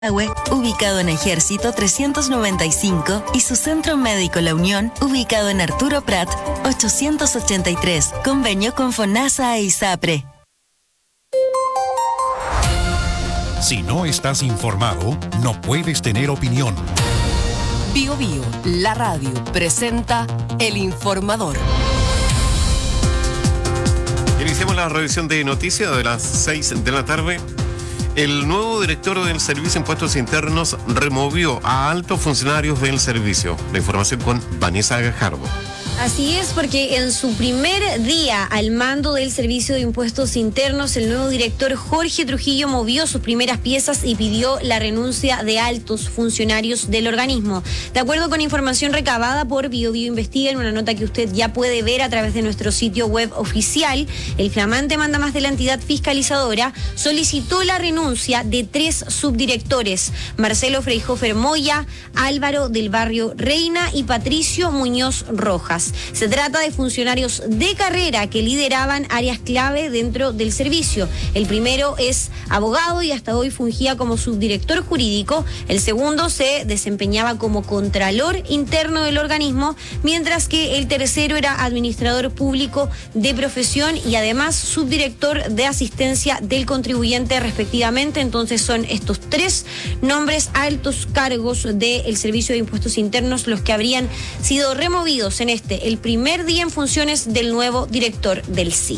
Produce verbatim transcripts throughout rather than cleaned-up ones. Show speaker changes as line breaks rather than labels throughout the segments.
ubicado en Ejército trescientos noventa y cinco, y su Centro Médico La Unión, ubicado en Arturo Prat ochocientos ochenta y tres, convenio con FONASA e ISAPRE.
Si no estás informado, no puedes tener opinión.
Bio Bio, la radio, presenta El Informador.
Iniciamos la revisión de noticias de las seis de la tarde. El nuevo director del Servicio de Impuestos Internos removió a altos funcionarios del servicio. La información con Vanessa Gajardo.
Así es, porque en su primer día al mando del Servicio de Impuestos Internos, el nuevo director Jorge Trujillo movió sus primeras piezas y pidió la renuncia de altos funcionarios del organismo. De acuerdo con información recabada por Bio Bio Investiga, en una nota que usted ya puede ver a través de nuestro sitio web oficial, el flamante mandamás de la entidad fiscalizadora solicitó la renuncia de tres subdirectores: Marcelo Freyhofer Moya, Álvaro del Barrio Reina y Patricio Muñoz Rojas. Se trata de funcionarios de carrera que lideraban áreas clave dentro del servicio. El primero es abogado y hasta hoy fungía como subdirector jurídico. El segundo se desempeñaba como contralor interno del organismo, mientras que el tercero era administrador público de profesión y además subdirector de asistencia del contribuyente respectivamente. Entonces son estos tres nombres, altos cargos del Servicio de Impuestos Internos, los que habrían sido removidos en este el primer día en funciones del nuevo director del S I.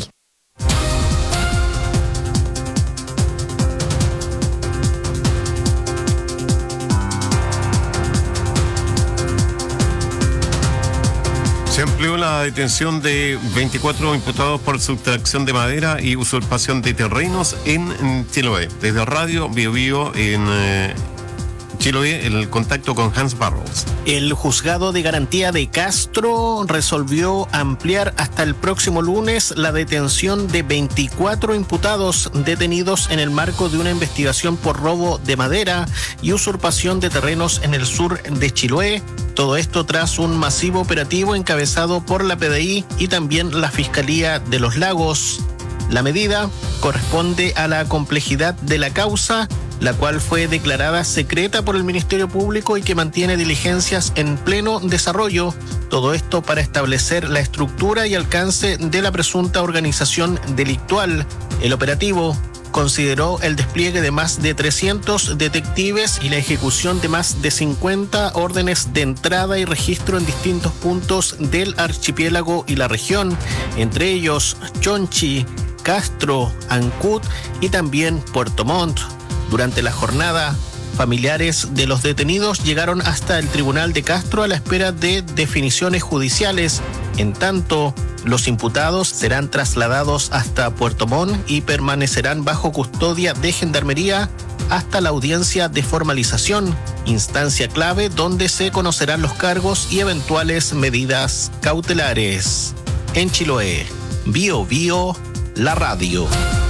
Se amplió la detención de veinticuatro imputados por sustracción de madera y usurpación de terrenos en Chiloé. Desde Radio Bio Bio en eh, Chiloé, el contacto con Hans Barros.
El juzgado de garantía de Castro resolvió ampliar hasta el próximo lunes la detención de veinticuatro imputados detenidos en el marco de una investigación por robo de madera y usurpación de terrenos en el sur de Chiloé. Todo esto tras un masivo operativo encabezado por la P D I y también la Fiscalía de los Lagos. La medida corresponde a la complejidad de la causa, la cual fue declarada secreta por el Ministerio Público y que mantiene diligencias en pleno desarrollo. Todo esto para establecer la estructura y alcance de la presunta organización delictual. El operativo consideró el despliegue de más de trescientos detectives y la ejecución de más de cincuenta órdenes de entrada y registro en distintos puntos del archipiélago y la región, entre ellos Chonchi, Castro, Ancud y también Puerto Montt. Durante la jornada, familiares de los detenidos llegaron hasta el Tribunal de Castro a la espera de definiciones judiciales. En tanto, los imputados serán trasladados hasta Puerto Montt y permanecerán bajo custodia de Gendarmería hasta la audiencia de formalización, instancia clave donde se conocerán los cargos y eventuales medidas cautelares. En Chiloé, Bio Bio, la radio.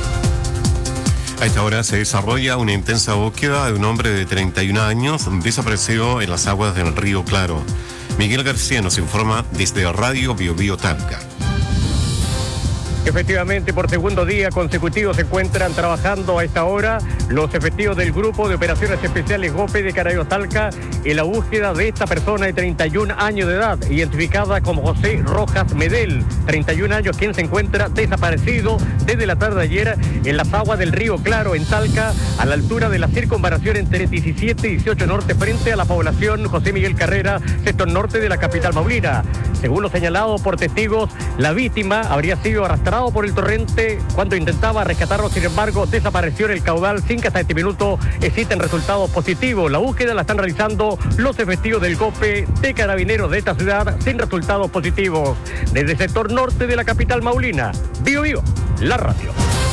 A esta hora se desarrolla una intensa búsqueda de un hombre de treinta y un años desaparecido en las aguas del río Claro. Miguel García nos informa desde Radio Bio Bio Talca.
Efectivamente, por segundo día consecutivo se encuentran trabajando a esta hora los efectivos del Grupo de Operaciones Especiales GOPE de Carabineros Talca en la búsqueda de esta persona de treinta y un años de edad, identificada como José Rojas Medel, treinta y un años, quien se encuentra desaparecido desde la tarde de ayer en las aguas del río Claro, en Talca, a la altura de la circunvalación entre diecisiete y dieciocho Norte, frente a la población José Miguel Carrera, sector norte de la capital maulina. Según lo señalado por testigos, la víctima habría sido arrastrada por el torrente cuando intentaba rescatarlo. Sin embargo, desapareció en el caudal sin que hasta este minuto existen resultados positivos. La búsqueda la están realizando los efectivos del GOPE de Carabineros de esta ciudad sin resultados positivos. Desde el sector norte de la capital maulina, Bio Bio, la radio.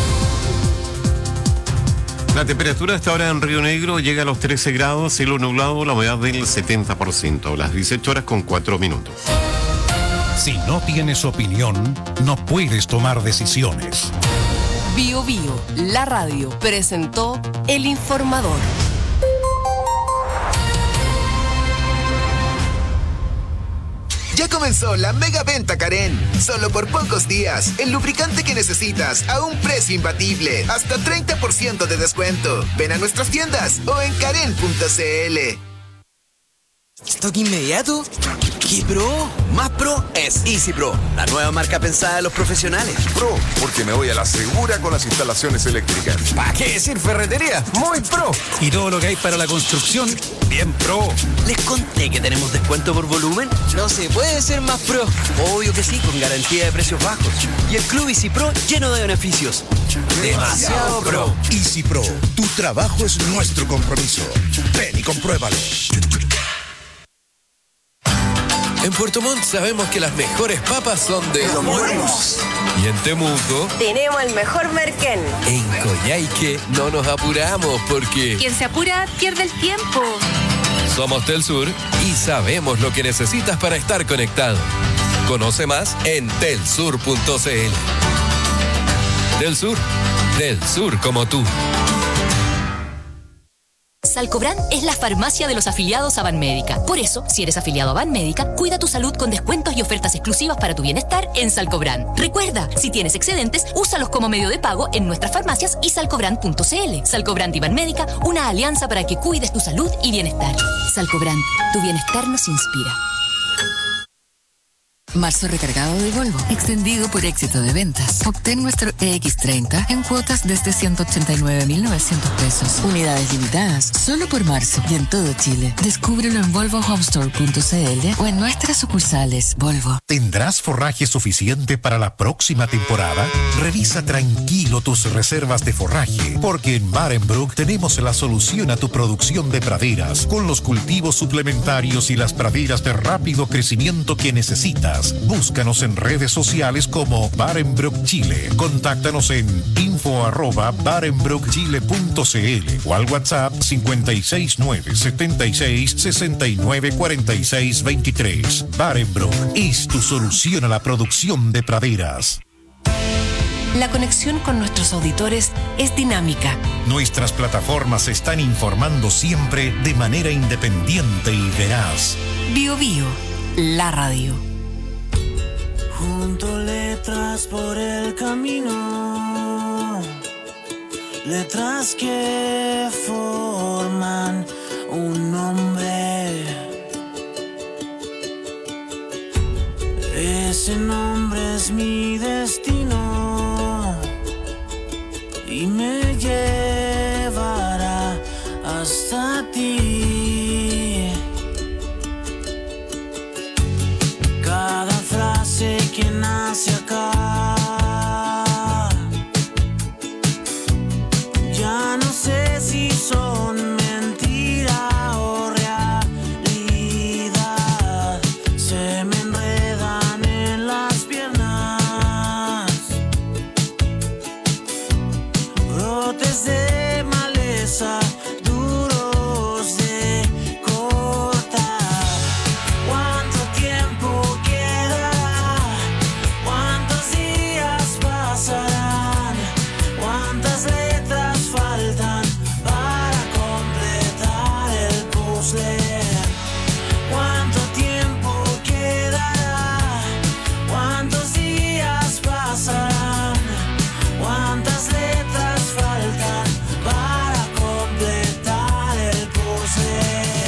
La temperatura hasta ahora en Río Negro llega a los trece grados, cielo nublado, la humedad del setenta por ciento, las dieciocho horas con cuatro minutos.
Si no tienes opinión, no puedes tomar decisiones.
Bio Bio, la radio, presentó El Informador.
Ya comenzó comenzó la mega venta Karen. Solo por pocos días, el lubricante que necesitas a un precio imbatible. Hasta treinta por ciento de descuento. Ven a nuestras tiendas o en karen punto c l.
¿Stock inmediato? ¿Qué pro? Más pro es Easy Pro, la nueva marca pensada de los profesionales.
Pro, porque me voy a la segura con las instalaciones eléctricas.
¿Para qué decir ferretería? Muy pro.
Y todo lo que hay para la construcción, bien pro.
¿Les conté que tenemos descuento por volumen? No se puede ser más pro. Obvio que sí, con garantía de precios bajos. Y el Club Easy Pro lleno de beneficios. Demasiado pro.
Easy Pro, tu trabajo es nuestro compromiso. Ven y compruébalo.
En Puerto Montt sabemos que las mejores papas son de Los Buenos. Y en Temuco
tenemos el mejor merquén.
En Coyhaique no nos apuramos porque
quien se apura pierde el tiempo.
Somos Telsur y sabemos lo que necesitas para estar conectado. Conoce más en telsur punto c l. Telsur, del sur como tú.
Salcobran es la farmacia de los afiliados a Banmédica. Por eso, si eres afiliado a Banmédica, cuida tu salud con descuentos y ofertas exclusivas para tu bienestar en Salcobran. Recuerda, si tienes excedentes, úsalos como medio de pago en nuestras farmacias y salcobran punto c l. Salcobran y Banmédica, una alianza para que cuides tu salud y bienestar. Salcobran, tu bienestar nos inspira.
Marzo recargado de Volvo, extendido por éxito de ventas. Obtén nuestro E X treinta en cuotas desde ciento ochenta y nueve mil novecientos pesos. Unidades limitadas, solo por marzo y en todo Chile. Descúbrelo en volvo home store punto c l o en nuestras sucursales Volvo.
¿Tendrás forraje suficiente para la próxima temporada? Revisa tranquilo tus reservas de forraje, porque en Barenbrook tenemos la solución a tu producción de praderas, con los cultivos suplementarios y las praderas de rápido crecimiento que necesitas. Búscanos en redes sociales como Barenbrook Chile. Contáctanos en info arroba barenbrook chile punto c l o al WhatsApp cincuenta y seis nueve setenta y seis sesenta y nueve cuarenta y seis veintitrés. Barenbrook es tu solución a la producción de praderas.
La conexión con nuestros auditores es dinámica.
Nuestras plataformas están informando siempre de manera independiente y veraz.
Bio Bio, la radio.
Junto letras por el camino, letras que forman un nombre. Ese nombre es mi destino y me llevará hasta ti. Cada frase que nace acá, ya no sé si son mentira o realidad. Se me enredan en las piernas brotes de maleza duros de cortar. ¿Cuánto tiempo quedará? ¿Cuántos días pasarán? ¿Cuántas letras faltan para completar el puzzle? ¿Cuánto tiempo quedará? ¿Cuántos días pasarán? ¿Cuántas letras faltan para completar el puzzle?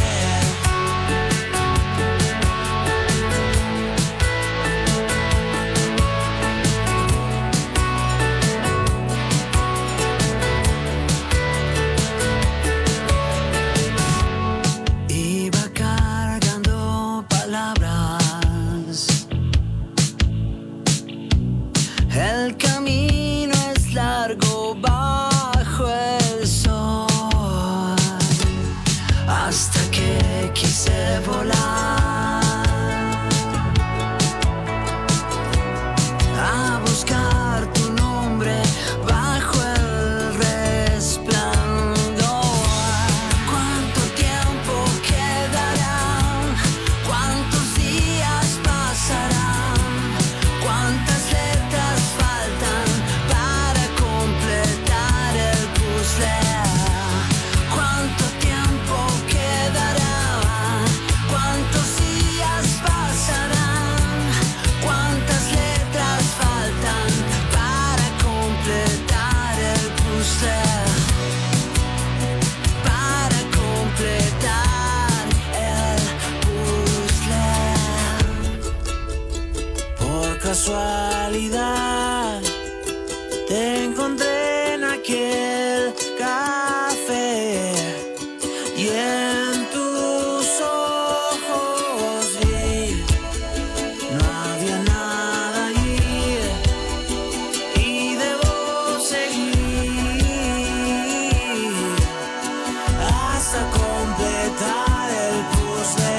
Iba cargando palabras. El camino es largo bajo el sol, hasta que quise volar a buscar tu nombre bajo el resplandor. ¿Cuánto tiempo quedará? ¿Cuántos días pasarán? ¿Cuántas letras faltan para completar el puzzle? ¿Cuánto tiempo quedará? ¿Cuántos casualidad te encontré en aquel café y en tus ojos vi, no había nada allí y debo seguir hasta completar el puzzle.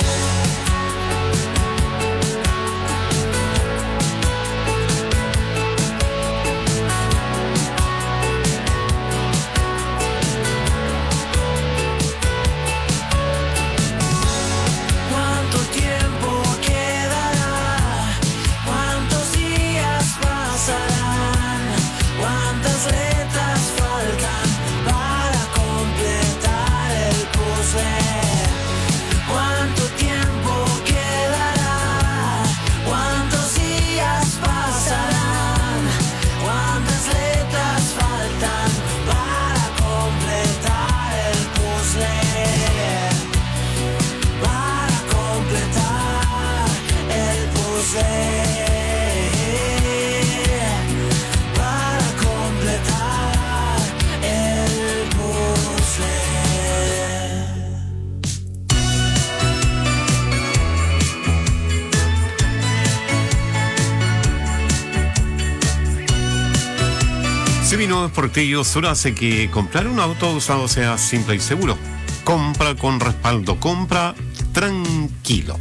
Sevino Portillo Sur hace que comprar un auto usado sea simple y seguro. Compra con respaldo, compra tranquilo.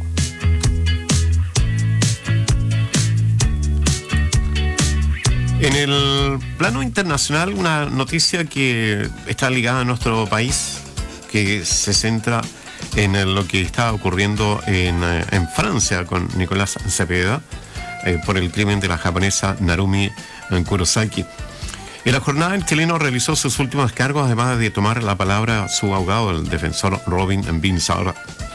En el plano internacional, una noticia que está ligada a nuestro país, que se centra en lo que está ocurriendo en, en Francia con Nicolás Cepeda eh, por el crimen de la japonesa Narumi Kurosaki. En la jornada, el chileno realizó sus últimos cargos, además de tomar la palabra su abogado, el defensor Robin Binzar.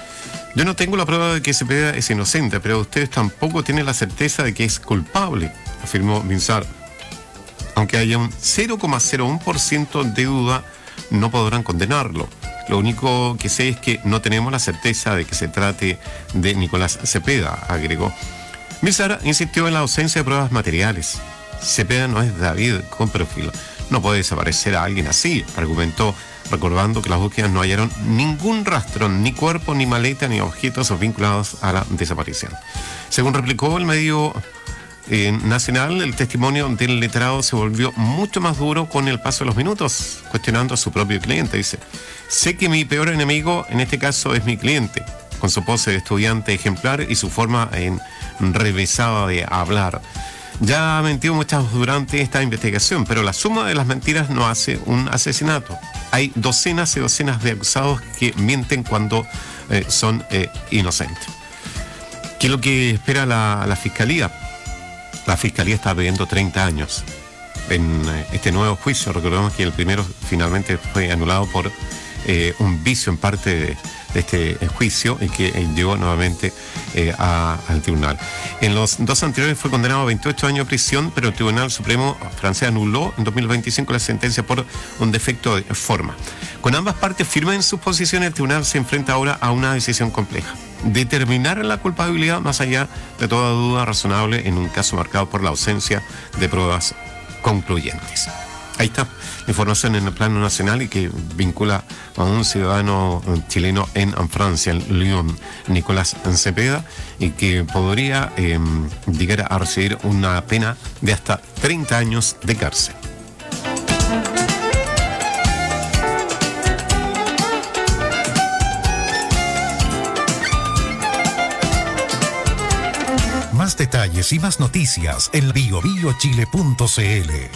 Yo no tengo la prueba de que Cepeda es inocente, pero ustedes tampoco tienen la certeza de que es culpable, afirmó Binzar. Aunque haya un cero coma cero uno por ciento de duda, no podrán condenarlo. Lo único que sé es que no tenemos la certeza de que se trate de Nicolás Cepeda, agregó. Binzar insistió en la ausencia de pruebas materiales. Cepeda no es David Copperfield, no puede desaparecer a alguien así, argumentó, recordando que las búsquedas no hallaron ningún rastro, ni cuerpo, ni maleta, ni objetos vinculados a la desaparición. Según replicó el medio eh, nacional, el testimonio del letrado se volvió mucho más duro con el paso de los minutos, cuestionando a su propio cliente. Dice: sé que mi peor enemigo en este caso es mi cliente, con su pose de estudiante ejemplar y su forma enrevesada de hablar. Ya ha mentido muchas durante esta investigación, pero la suma de las mentiras no hace un asesinato. Hay docenas y docenas de acusados que mienten cuando eh, son eh, inocentes. ¿Qué es lo que espera la, la Fiscalía? La Fiscalía está pidiendo treinta años en eh, este nuevo juicio. Recordemos que el primero finalmente fue anulado por eh, un vicio en parte de, de este eh, juicio y que eh, llegó nuevamente eh, a, al tribunal. En los dos anteriores fue condenado a veintiocho años de prisión, pero el Tribunal Supremo francés anuló en dos mil veinticinco la sentencia por un defecto de forma. Con ambas partes firmes en sus posiciones, el tribunal se enfrenta ahora a una decisión compleja: determinar la culpabilidad más allá de toda duda razonable en un caso marcado por la ausencia de pruebas concluyentes. Ahí está la información en el plano nacional y que vincula a un ciudadano chileno en Francia, en Lyon, Nicolás Cepeda, y que podría eh, llegar a recibir una pena de hasta treinta años de cárcel.
Más detalles y más noticias en bio bio chile punto c l.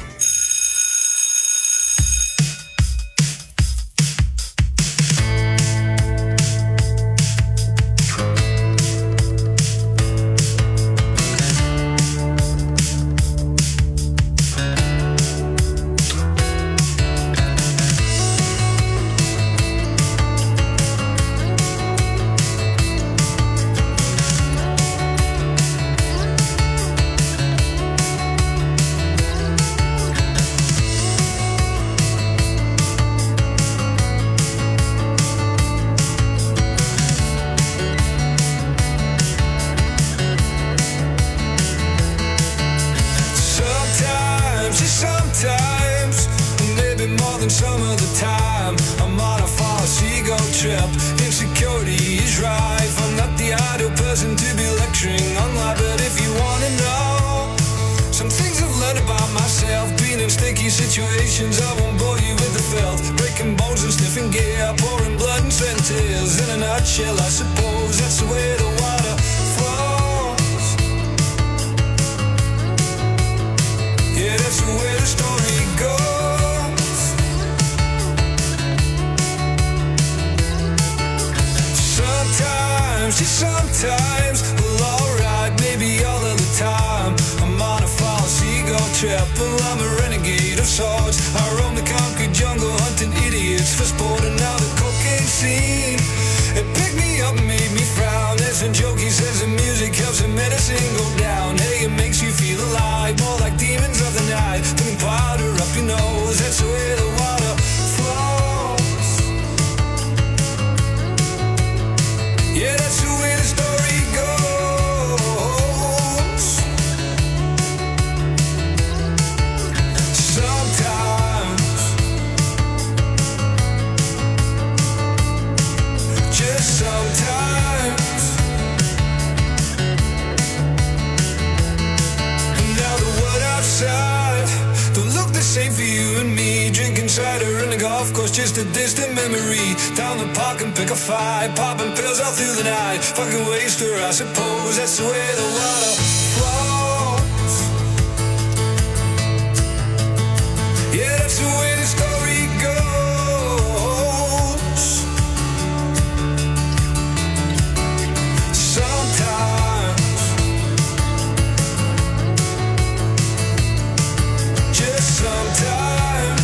ego trip. Insecurity is rife. I'm not the ideal person to be lecturing on life, but if you wanna know some things I've learned about myself, being in sticky situations, I won't bore you with the filth. Breaking bones and sniffing gear, pouring blood and sweat and tears. In a nutshell, I suppose that's the way the water flows. Yeah, that's the way the story goes. Sometimes, just sometimes, well, alright, maybe all of the time. I'm on a false ego trip, well, I'm a renegade of sorts. I roam the concrete jungle hunting idiots for sport, and now the cocaine scene, it picked me up and made me frown. There's a joke, he says the music helps the medicine go down. Hey, it makes you feel alive, more like demons of the night. Putting powder up your nose, that's the way the water flows. Yeah, that's the way the story goes. Sometimes, just sometimes. And now the world outside don't look the same for you and me. Drinking cider in the golf course, just a distant memory. Down the park and pick a fight, popping pills all through the night. Fucking waster, I suppose that's the way the water flows. Yeah, that's the way the story goes. Sometimes, just sometimes.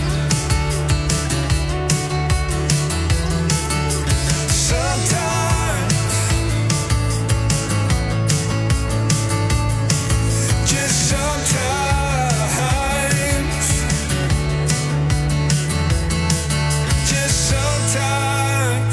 Sometimes, just sometimes, just sometimes.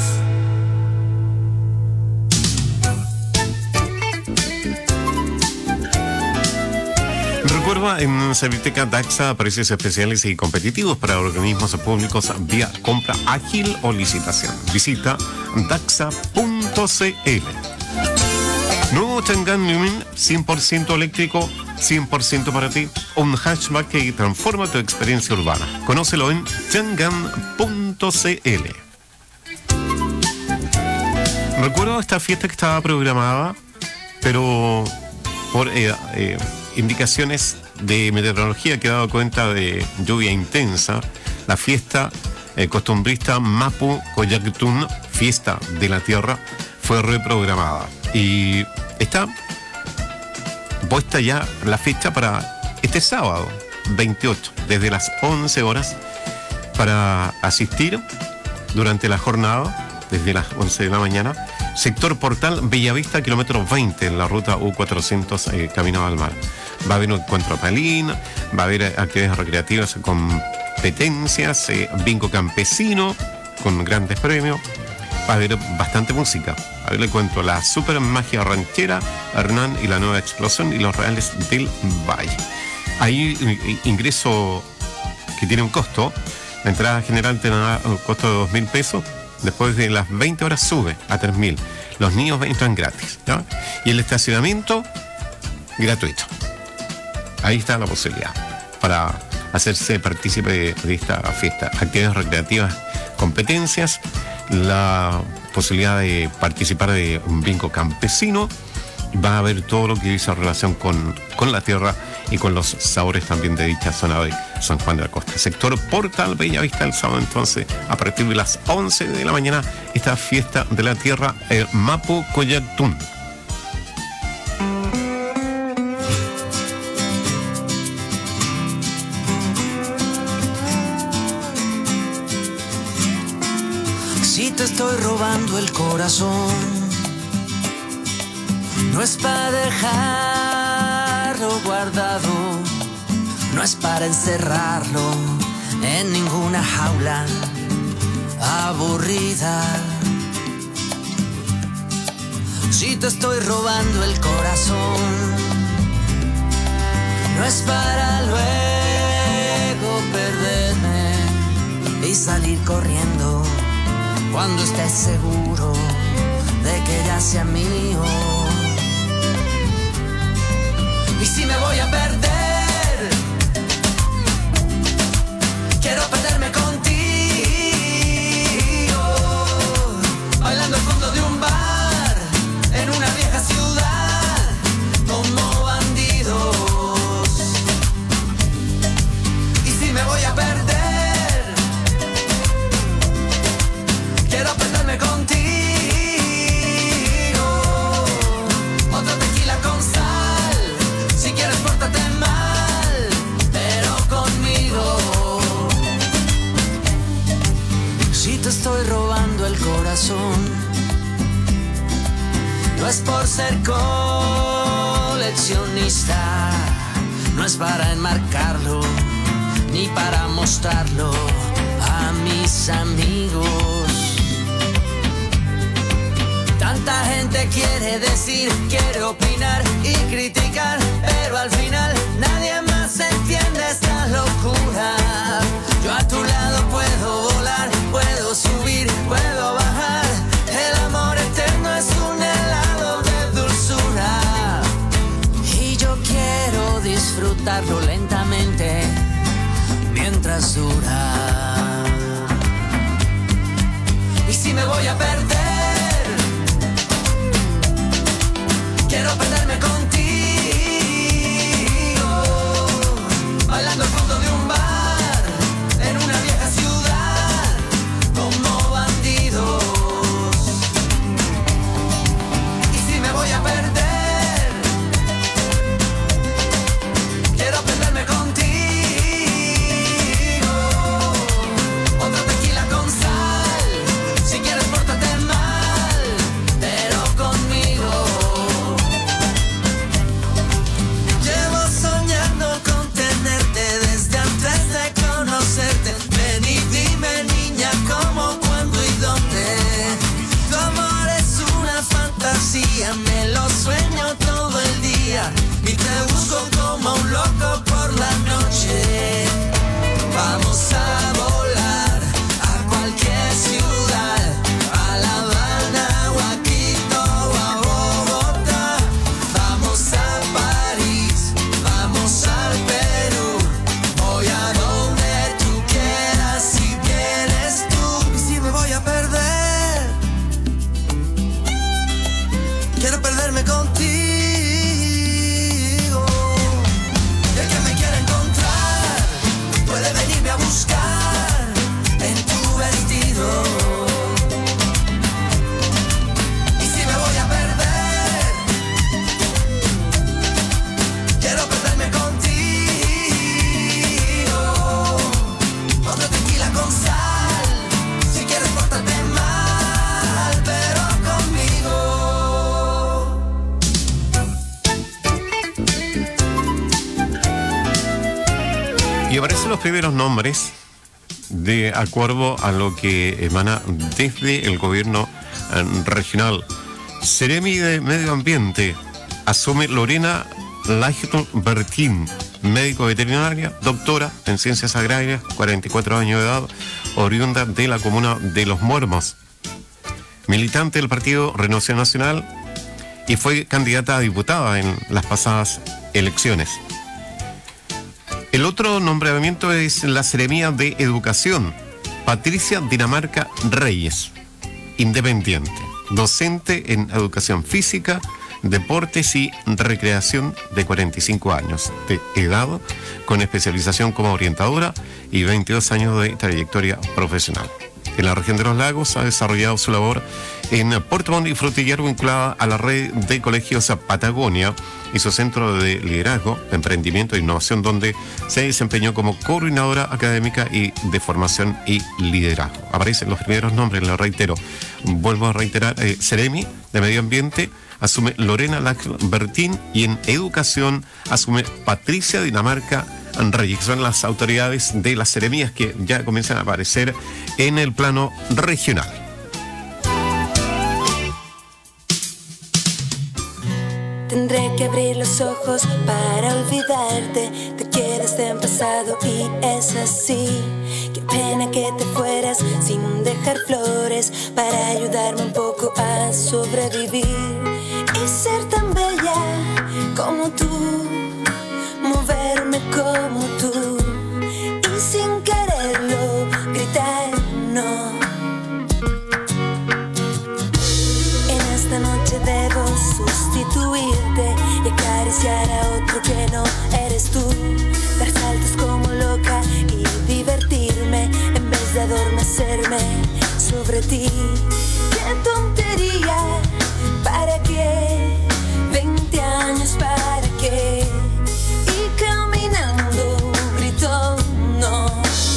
Recuerda, en Serviteca Daxa, precios especiales y competitivos para organismos públicos vía compra ágil o licitación. Visita daxa punto c l. Nuevo Chang'an Lumin, cien por ciento eléctrico, cien por ciento para ti. Un hatchback que transforma tu experiencia urbana. Conócelo en chang'an punto c l. Recuerdo esta fiesta que estaba programada, pero por eh, eh, indicaciones de meteorología que he dado cuenta de lluvia intensa, la fiesta eh, costumbrista Mapu Koyaktun, fiesta de la tierra, fue reprogramada y está puesta ya la fecha para este sábado veintiocho, desde las once horas, para asistir durante la jornada, desde las once de la mañana. Sector Portal Bellavista, kilómetro veinte, en la ruta U cuatrocientos, eh, camino al mar. Va a haber un encuentro palín, va a haber actividades recreativas, competencias, eh, bingo campesino con grandes premios. Va a haber bastante música. A ver, le cuento: la super magia ranchera, Hernán y la nueva explosión y los reales del Valle. Hay ingreso que tiene un costo. La entrada general tendrá un costo de dos mil pesos. Después de las veinte horas sube a tres mil. Los niños entran gratis, ¿no? Y el estacionamiento gratuito. Ahí está la posibilidad para hacerse partícipe de, de esta fiesta. Actividades recreativas, competencias, la posibilidad de participar de un bingo campesino. Va a haber todo lo que dice relación con, con la tierra y con los sabores también de dicha zona de San Juan de la Costa. Sector Portal Bellavista, el sábado entonces, a partir de las once de la mañana, esta fiesta de la tierra, el Mapu Koyaktun.
Si te estoy robando el corazón, no es para dejarlo guardado, no es para encerrarlo en ninguna jaula aburrida. Si te estoy robando el corazón, no es para luego perderme y salir corriendo cuando estés seguro de que ya sea mío. Y si me voy a perder, quiero perderme contigo, bailando al fondo de un bar, en una vieja ciudad, como bandidos. Y si me voy a perder, quiero perderme contigo, otro tequila con sal, si quieres pórtate mal, pero conmigo. Si te estoy robando el corazón, no es por ser coleccionista, no es para enmarcarlo, ni para mostrarlo a mis amigos. Tanta gente quiere decir, quiere opinar y criticar, pero al final nadie más entiende esta locura. Yo a tu lado puedo volar, puedo subir, puedo bajar. El amor eterno es un helado de dulzura y yo quiero disfrutarlo lentamente mientras dura. Y si me voy a perder, quiero perderme contigo, bailando al fondo de un bar, en una vieja ciudad, como bandidos. Y si me voy a perder, quiero perderme contigo, otro tequila con sal, si quieres pórtate mal, pero conmigo. Llevo soñando con tenerte desde antes de conocerte. Ven y dime, niña, cómo, cuándo y dónde. Tu amor es una fantasía, me lo sueño todo el día y te busco como un loco por la noche. Vamos a volar a cualquier ciudad, a La Habana o a Quito o a Bogotá. Vamos a París, vamos al Perú, voy a donde tú quieras si quieres tú. Y si me voy a perder, quiero perderme contigo. Y el que me quiera encontrar puede venirme a buscar en tu vestido. Y si me voy a perder, quiero perderme contigo, otro tequila con sal, si quieres pórtate mal, pero conmigo.
Y aparecen los primeros nombres de acuerdo a lo que emana desde el gobierno eh, regional. Seremi de Medio Ambiente asume Lorena Lajton-Bertín, médico veterinaria, doctora en ciencias agrarias, cuarenta y cuatro años de edad, oriunda de la comuna de Los Muermos, militante del partido Renovación Nacional y fue candidata a diputada en las pasadas elecciones. El otro nombramiento es la Seremía de Educación, Patricia Dinamarca Reyes, independiente, docente en educación física, deportes y recreación, de cuarenta y cinco años de edad, con especialización como orientadora y veintidós años de trayectoria profesional. En la región de los lagos ha desarrollado su labor en Puerto Montt y Frutillar, vinculada a la red de colegios Patagonia y su centro de liderazgo, emprendimiento e innovación, donde se desempeñó como coordinadora académica y de formación y liderazgo. Aparecen los primeros nombres, lo reitero. Vuelvo a reiterar, eh, Seremi de Medio Ambiente asume Lorena Lajton-Bertín y en Educación asume Patricia Dinamarca Reyes, que son las autoridades de las seremías que ya comienzan a aparecer en el plano regional.
Tendré que abrir los ojos para olvidarte. Te quedas en pasado y es así. Qué pena que te fueras sin dejar flores para ayudarme un poco a sobrevivir y ser tan bella como tú, moverme como tú y sin quererlo gritar no. En esta noche debo sustituirte y acariciar a otro que no eres tú, dar saltos como loca y divertirme en vez de adormecerme sobre ti. ¡Qué tontería! ¿Para qué? veinte años, ¿para qué? Y caminando grito no.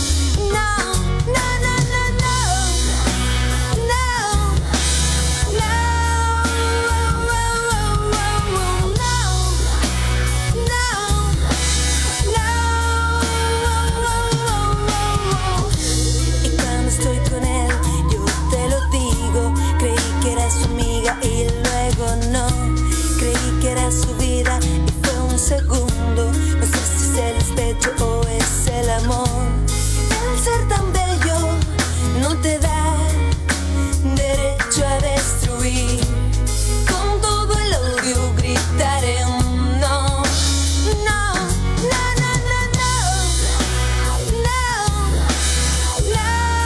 Y luego no, creí que era su vida y fue un segundo. No sé si es el despecho o es el amor. El ser tan bello no te da derecho a destruir. Con todo el odio gritaré un no, no, no, no, no, no, no, no.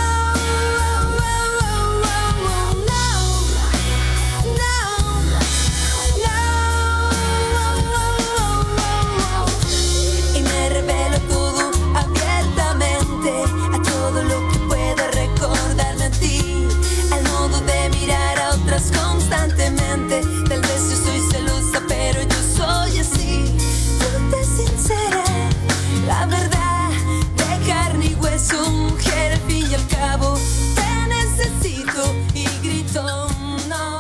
Constantemente, tal vez yo soy celosa, pero yo soy así. Ponte sincera, la verdad, de carne y hueso, mujer, al fin y al cabo, te necesito y grito no.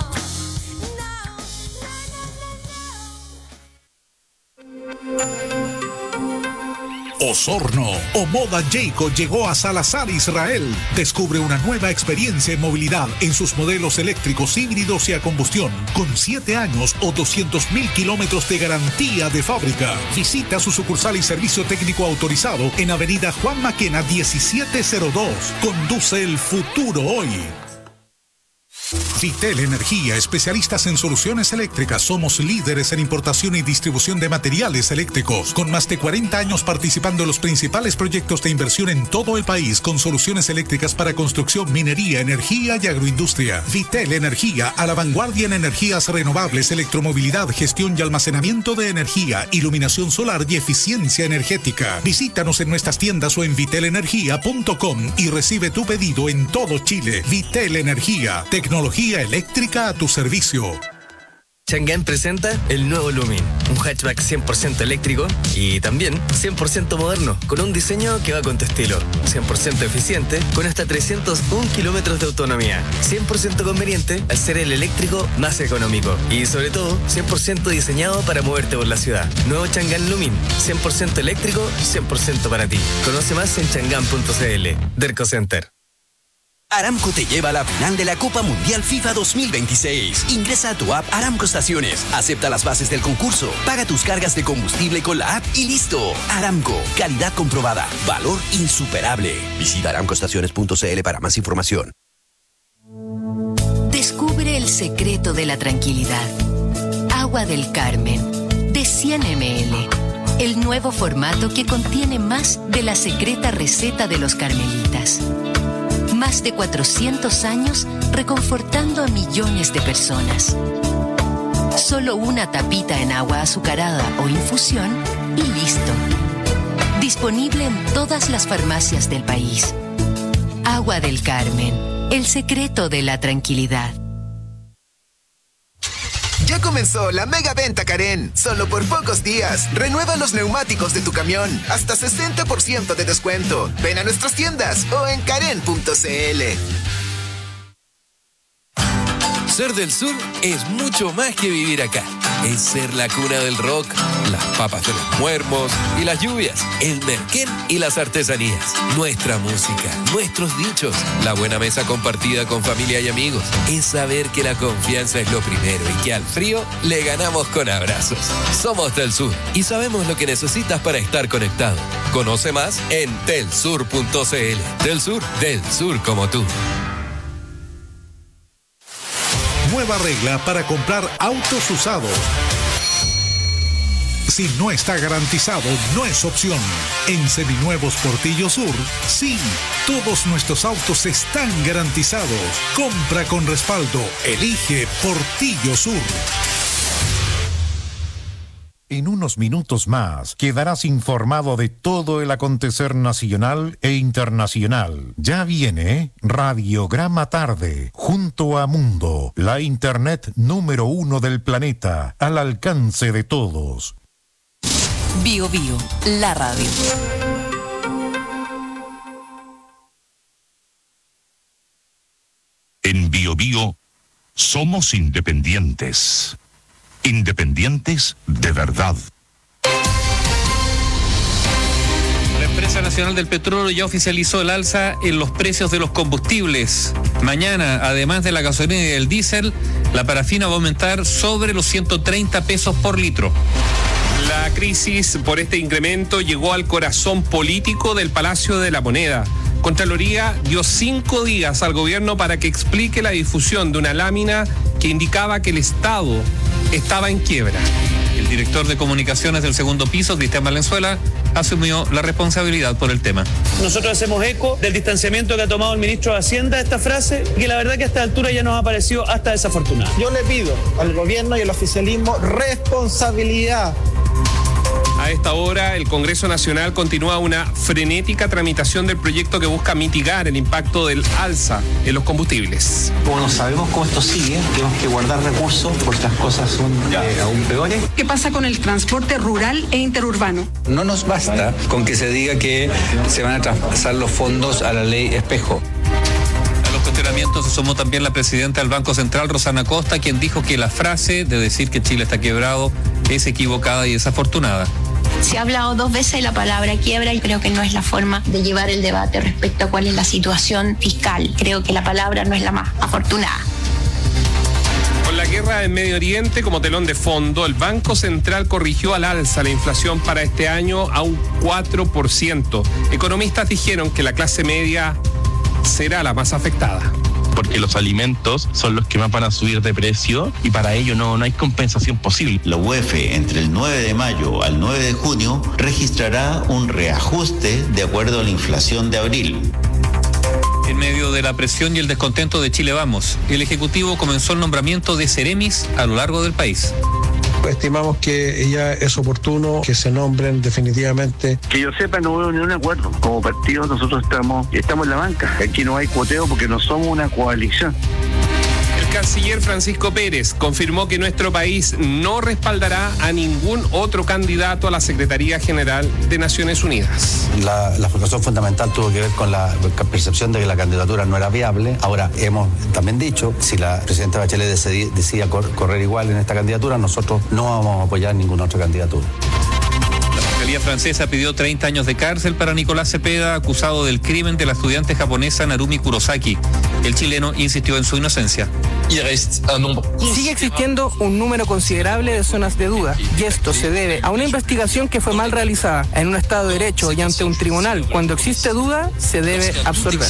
Osorno o Moda Jayco llegó a Salazar, Israel. Descubre una nueva experiencia en movilidad en sus modelos eléctricos, híbridos y a combustión, con siete años o doscientos mil kilómetros de garantía de fábrica. Visita su sucursal y servicio técnico autorizado en Avenida Juan Maquena diecisiete cero dos. Conduce el futuro hoy. Vitel Energía, especialistas en soluciones eléctricas. Somos líderes en importación y distribución de materiales eléctricos, con más de cuarenta años participando en los principales proyectos de inversión en todo el país, con soluciones eléctricas para construcción, minería, energía y agroindustria. Vitel Energía, a la vanguardia en energías renovables, electromovilidad, gestión y almacenamiento de energía, iluminación solar y eficiencia energética. Visítanos en nuestras tiendas o en vitel energía punto com y recibe tu pedido en todo Chile. Vitel Energía, tecnología eléctrica a tu servicio.
Chang'an presenta el nuevo Lumin, un hatchback cien por ciento eléctrico y también cien por ciento moderno, con un diseño que va con tu estilo, cien por ciento eficiente, con hasta trescientos un kilómetros de autonomía, cien por ciento conveniente al ser el eléctrico más económico y sobre todo cien por ciento diseñado para moverte por la ciudad. Nuevo Chang'an Lumin, cien por ciento eléctrico, cien por ciento para ti. Conoce más en chang'an punto cl. Derco Center.
Aramco te lleva a la final de la Copa Mundial FIFA dos mil veintiséis. Ingresa a tu app Aramco Estaciones, acepta las bases del concurso, paga tus cargas de combustible con la app y listo. Aramco, calidad comprobada, valor insuperable. Visita aramco estaciones punto cl para más información.
Descubre el secreto de la tranquilidad. Agua del Carmen, de cien mililitros. El nuevo formato que contiene más de la secreta receta de los carmelitas. Más de cuatrocientos años reconfortando a millones de personas. Solo una tapita en agua azucarada o infusión y listo. Disponible en todas las farmacias del país. Agua del Carmen, el secreto de la tranquilidad.
Ya comenzó la mega venta Karen. Solo por pocos días. Renueva los neumáticos de tu camión. Hasta sesenta por ciento de descuento. Ven a nuestras tiendas o en karen punto cl.
Ser del Sur es mucho más que vivir acá. es ser la cuna del rock, las papas de los muermos y las lluvias, el merquén y las artesanías, nuestra música, nuestros dichos, la buena mesa compartida con familia y amigos. Es saber que la confianza es lo primero y que al frío le ganamos con abrazos. Somos Del Sur y sabemos lo que necesitas para estar conectado. Conoce más en telsur punto cl. Del Sur, del sur como tú.
Nueva regla para comprar autos usados. Si no está garantizado, no es opción. En Seminuevos Portillo Sur, sí, todos nuestros autos están garantizados. Compra con respaldo. Elige Portillo Sur. En unos minutos más quedarás informado de todo el acontecer nacional e internacional. Ya viene Radiograma Tarde, junto a Mundo, la internet número uno del planeta, al alcance de todos.
Bio Bio, la radio.
En Bio Bio somos independientes. Independientes de verdad.
La empresa nacional del petróleo ya oficializó el alza en los precios de los combustibles. Mañana, además de la gasolina y el diésel, la parafina va a aumentar sobre los ciento treinta pesos por litro.
La crisis por este incremento llegó al corazón político del Palacio de la Moneda. Contraloría dio cinco días al gobierno para que explique la difusión de una lámina que indicaba que el Estado estaba en quiebra.
El director de comunicaciones del segundo piso, Cristian Valenzuela, asumió la responsabilidad por el tema.
Nosotros hacemos eco del distanciamiento que ha tomado el ministro de Hacienda de esta frase, que la verdad que a esta altura ya nos ha parecido hasta desafortunada.
Yo le pido al gobierno y al oficialismo responsabilidad.
A esta hora, el Congreso Nacional continúa una frenética tramitación del proyecto que busca mitigar el impacto del alza en los combustibles.
Bueno, sabemos cómo esto sigue, tenemos que guardar recursos porque las cosas son eh, aún peores.
¿Qué pasa con el transporte rural e interurbano?
No nos basta con que se diga que se van a traspasar los fondos a la ley espejo.
A los cuestionamientos se sumó también la presidenta del Banco Central, Rosana Costa, quien dijo que la frase de decir que Chile está quebrado es equivocada y desafortunada.
Se ha hablado dos veces de la palabra quiebra y creo que no es la forma de llevar el debate respecto a cuál es la situación fiscal. Creo que la palabra no es la más afortunada.
Con la guerra en Medio Oriente como telón de fondo, el Banco Central corrigió al alza la inflación para este año a un cuatro por ciento. Economistas dijeron que la clase media será la más afectada.
Porque los alimentos son los que más van a subir de precio y para ello no, no hay compensación posible.
La U E F entre el nueve de mayo al nueve de junio registrará un reajuste de acuerdo a la inflación de abril.
En medio de la presión y el descontento de Chile Vamos, el Ejecutivo comenzó el nombramiento de seremis a lo largo del país.
Estimamos que ya es oportuno que se nombren definitivamente.
Que yo sepa, no veo ni un acuerdo. Como partido nosotros estamos, estamos en la banca. Aquí no hay cuoteo porque no somos una coalición.
El canciller Francisco Pérez confirmó que nuestro país no respaldará a ningún otro candidato a la Secretaría General de Naciones Unidas.
La, la frustración fundamental tuvo que ver con la percepción de que la candidatura no era viable. Ahora, hemos también dicho, si la presidenta Bachelet decidía, decidía correr igual en esta candidatura, nosotros no vamos a apoyar ninguna otra candidatura.
La Fiscalía francesa pidió treinta años de cárcel para Nicolás Cepeda, acusado del crimen de la estudiante japonesa Narumi Kurosaki. El chileno insistió en su inocencia.
Sigue existiendo un número considerable de zonas de duda, y esto se debe a una investigación que fue mal realizada. En un Estado de Derecho y ante un tribunal, cuando existe duda, se debe absolver.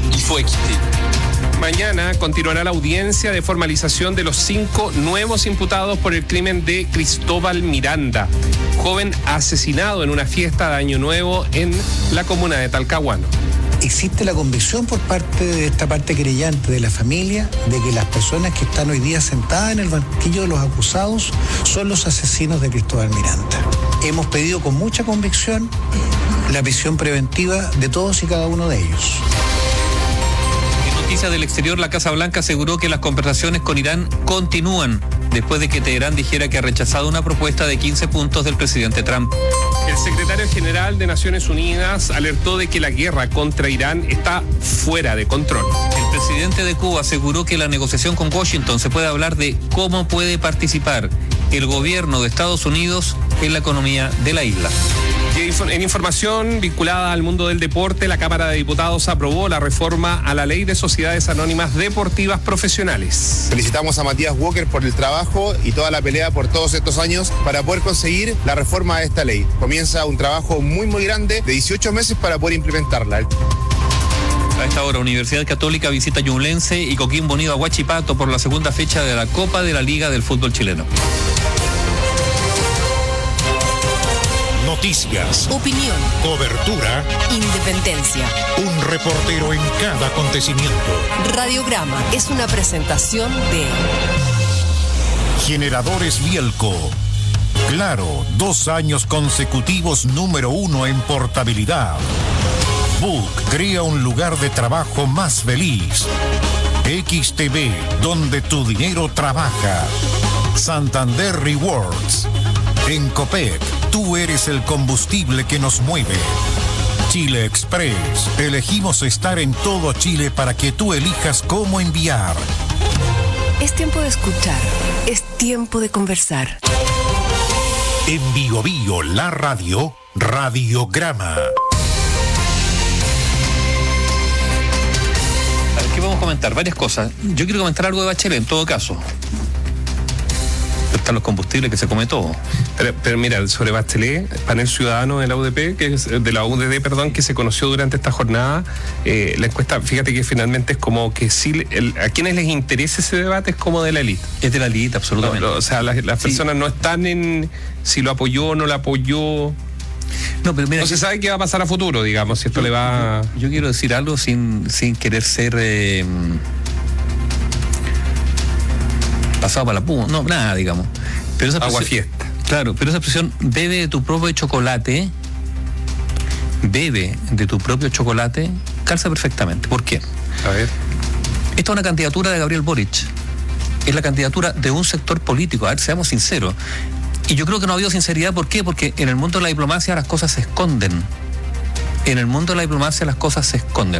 Mañana continuará la audiencia de formalización de los cinco nuevos imputados por el crimen de Cristóbal Miranda, joven asesinado en una fiesta de Año Nuevo en la comuna de Talcahuano.
Existe la convicción por parte de esta parte querellante de la familia de que las personas que están hoy día sentadas en el banquillo de los acusados son los asesinos de Cristóbal Miranda. Hemos pedido con mucha convicción la prisión preventiva de todos y cada uno de ellos.
Noticias del exterior, la Casa Blanca aseguró que las conversaciones con Irán continúan después de que Teherán dijera que ha rechazado una propuesta de quince puntos del presidente Trump.
El secretario general de Naciones Unidas alertó de que la guerra contra Irán está fuera de control.
El presidente de Cuba aseguró que la negociación con Washington se puede hablar de cómo puede participar el gobierno de Estados Unidos en la economía de la isla.
En información vinculada al mundo del deporte, la Cámara de Diputados aprobó la reforma a la Ley de Sociedades Anónimas Deportivas Profesionales.
Felicitamos a Matías Walker por el trabajo y toda la pelea por todos estos años para poder conseguir la reforma de esta ley. Comienza un trabajo muy muy grande de dieciocho meses para poder implementarla.
A esta hora, Universidad Católica visita Ñublense y Coquimbo Unido a Huachipato por la segunda fecha de la Copa de la Liga del Fútbol Chileno.
Noticias,
opinión,
cobertura,
independencia.
Un reportero en cada acontecimiento.
Radiograma es una presentación de
Generadores Bielco. Claro, dos años consecutivos número uno en portabilidad. Book crea un lugar de trabajo más feliz. X T V, donde tu dinero trabaja. Santander Rewards. En Copec, tú eres el combustible que nos mueve. Chile Express, elegimos estar en todo Chile para que tú elijas cómo enviar.
Es tiempo de escuchar, es tiempo de conversar.
En Bio Bio, la radio, Radiograma.
A ver, ¿qué vamos a comentar? Varias cosas. Yo quiero comentar algo de Bachelet, en todo caso. Están los combustibles que se come todo.
Pero, pero mira, sobre Bachelet, panel ciudadano de la U D P, que es de la U D D, perdón, que se conoció durante esta jornada, eh, la encuesta, fíjate que finalmente es como que sí, el, a quienes les interesa ese debate es como de la élite.
Es de la élite, absolutamente.
No, no, o sea, las, las
sí.
personas no están en si lo apoyó o no lo apoyó.
No, pero mira,
no se sabe qué va a pasar a futuro, digamos, si esto yo, le va...
Yo, yo quiero decir algo sin, sin querer ser... Eh, pasado para la puma, no, nada, digamos. Pero esa
agua
presión,
fiesta.
Claro, pero esa expresión, bebe de tu propio chocolate, bebe de tu propio chocolate, calza perfectamente. ¿Por qué?
A ver.
Esta es una candidatura de Gabriel Boric. Es la candidatura de un sector político. A ver, seamos sinceros. Y yo creo que no ha habido sinceridad. ¿Por qué? Porque en el mundo de la diplomacia las cosas se esconden. En el mundo de la diplomacia las cosas se esconden.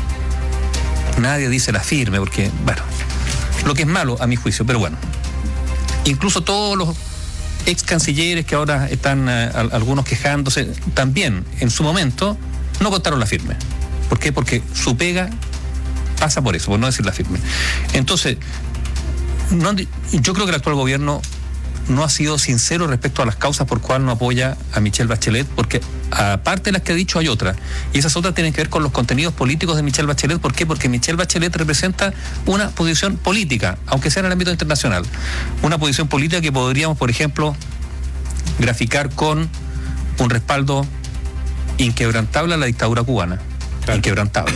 Nadie dice la firme, porque, bueno... Lo que es malo, a mi juicio, pero bueno. Incluso todos los ex cancilleres que ahora están eh, algunos quejándose, también en su momento no contaron la firme. ¿Por qué? Porque su pega pasa por eso, por no decir la firme. Entonces, no, yo creo que el actual gobierno no ha sido sincero respecto a las causas por cuál no apoya a Michelle Bachelet, porque aparte de las que ha dicho hay otras, y esas otras tienen que ver con los contenidos políticos de Michelle Bachelet. ¿Por qué? Porque Michelle Bachelet representa una posición política, aunque sea en el ámbito internacional, una posición política que podríamos, por ejemplo, graficar con un respaldo inquebrantable a la dictadura cubana, claro. Inquebrantable,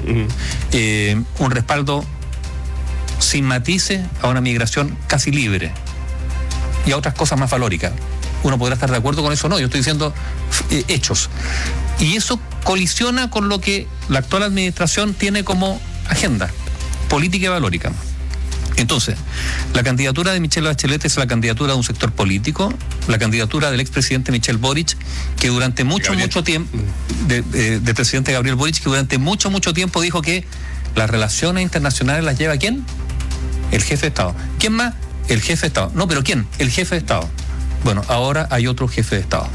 eh, un respaldo sin matices a una migración casi libre, y a otras cosas más valóricas. Uno podrá estar de acuerdo con eso o no, yo estoy diciendo eh, hechos. Y eso colisiona con lo que la actual administración tiene como agenda política y valórica. Entonces, la candidatura de Michelle Bachelet es la candidatura de un sector político, la candidatura del expresidente Michel Boric, que durante mucho, Gabriel. mucho tiempo, de, de, del presidente Gabriel Boric, que durante mucho, mucho tiempo dijo que las relaciones internacionales las lleva ¿quién? El jefe de Estado. ¿Quién más? El jefe de Estado. No, pero ¿quién? El jefe de Estado. Bueno, ahora hay otro jefe de Estado.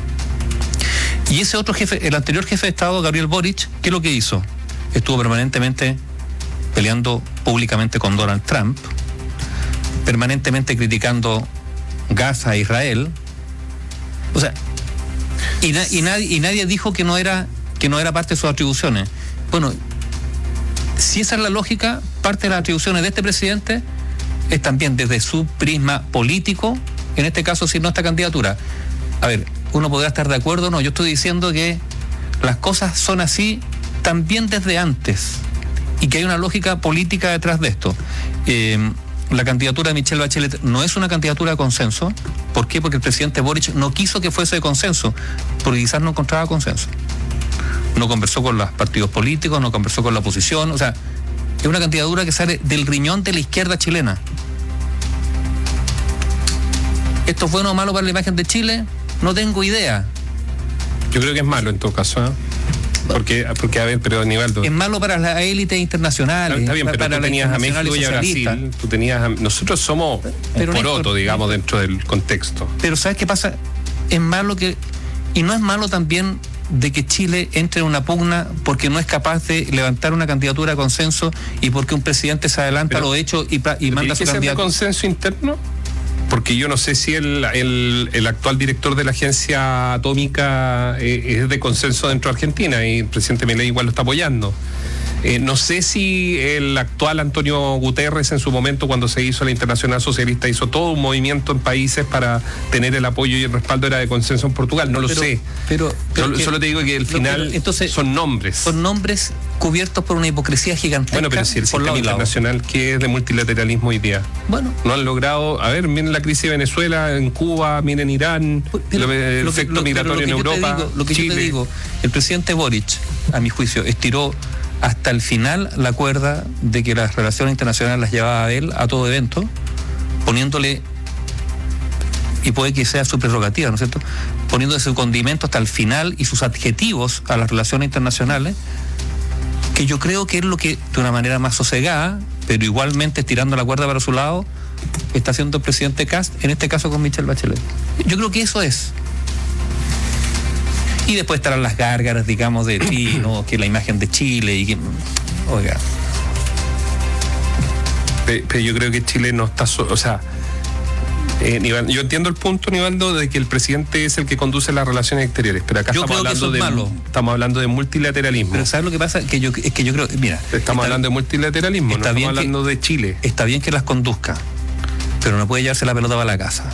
Y ese otro jefe, el anterior jefe de Estado, Gabriel Boric, ¿qué es lo que hizo? Estuvo permanentemente peleando públicamente con Donald Trump, permanentemente criticando Gaza e Israel. O sea, y, na, y, nadie, y nadie dijo que no era que no era parte de sus atribuciones. Bueno, si esa es la lógica, parte de las atribuciones de este presidente es también desde su prisma político, en este caso, si no esta candidatura. A ver, uno podrá estar de acuerdo o no, yo estoy diciendo que las cosas son así también desde antes y que hay una lógica política detrás de esto. Eh, la candidatura de Michelle Bachelet no es una candidatura de consenso. ¿Por qué? Porque el presidente Boric no quiso que fuese de consenso, porque quizás no encontraba consenso. No conversó con los partidos políticos, no conversó con la oposición, o sea, es una candidatura que sale del riñón de la izquierda chilena. ¿Esto es bueno o malo para la imagen de Chile? No tengo idea.
Yo creo que es malo en todo caso, ¿eh? Porque, porque a ver, pero Nivaldo.
Es malo para las élites internacionales.
Está bien,
para,
pero
para
tú tenías a México y a Brasil. Tú tenías a, nosotros somos pero un poroto, Néstor, digamos, dentro del contexto.
Pero ¿sabes qué pasa? Es malo que... Y no es malo también de que Chile entre en una pugna porque no es capaz de levantar una candidatura de consenso y porque un presidente se adelanta pero, a lo hecho y, y manda su candidato.
¿De consenso interno? Porque yo no sé si el, el, el actual director de la agencia atómica eh, es de consenso dentro de Argentina y el presidente Milei igual lo está apoyando. Eh, no sé si el actual Antonio Guterres en su momento cuando se hizo la Internacional Socialista hizo todo un movimiento en países para tener el apoyo y el respaldo era de consenso en Portugal, no, no lo
pero,
sé.
Pero, pero
solo,
que,
solo te digo que al final
pero, entonces,
son nombres.
Son nombres cubiertos por una hipocresía gigantesca.
Bueno, pero si el sistema internacional que es de multilateralismo hoy día.
Bueno.
No han logrado, a ver, miren la crisis de Venezuela, en Cuba, miren Irán, pero, el
lo
efecto
que, lo,
migratorio en Europa.
Digo, lo que
Chile.
yo te digo, el presidente Boric, a mi juicio, estiró hasta el final la cuerda de que las relaciones internacionales las llevaba a él a todo evento, poniéndole, y puede que sea su prerrogativa, ¿no es cierto?, poniéndole su condimento hasta el final y sus adjetivos a las relaciones internacionales, que yo creo que es lo que, de una manera más sosegada, pero igualmente estirando la cuerda para su lado, está haciendo el presidente Kast, en este caso con Michelle Bachelet. Yo creo que eso es. Y después estarán las gárgaras, digamos, de Chino, que la imagen de Chile y que... Oiga.
Pero yo creo que Chile no está... So, o sea, eh, Nivaldo, yo entiendo el punto, Nivaldo, de que el presidente es el que conduce las relaciones exteriores, pero acá
yo
estamos hablando de
malo.
estamos hablando de multilateralismo.
Pero ¿sabes lo que pasa? Que yo, es que yo creo... Mira,
estamos está, hablando de multilateralismo, no estamos hablando
que,
de Chile.
Está bien que las conduzca, pero no puede llevarse la pelota para la casa.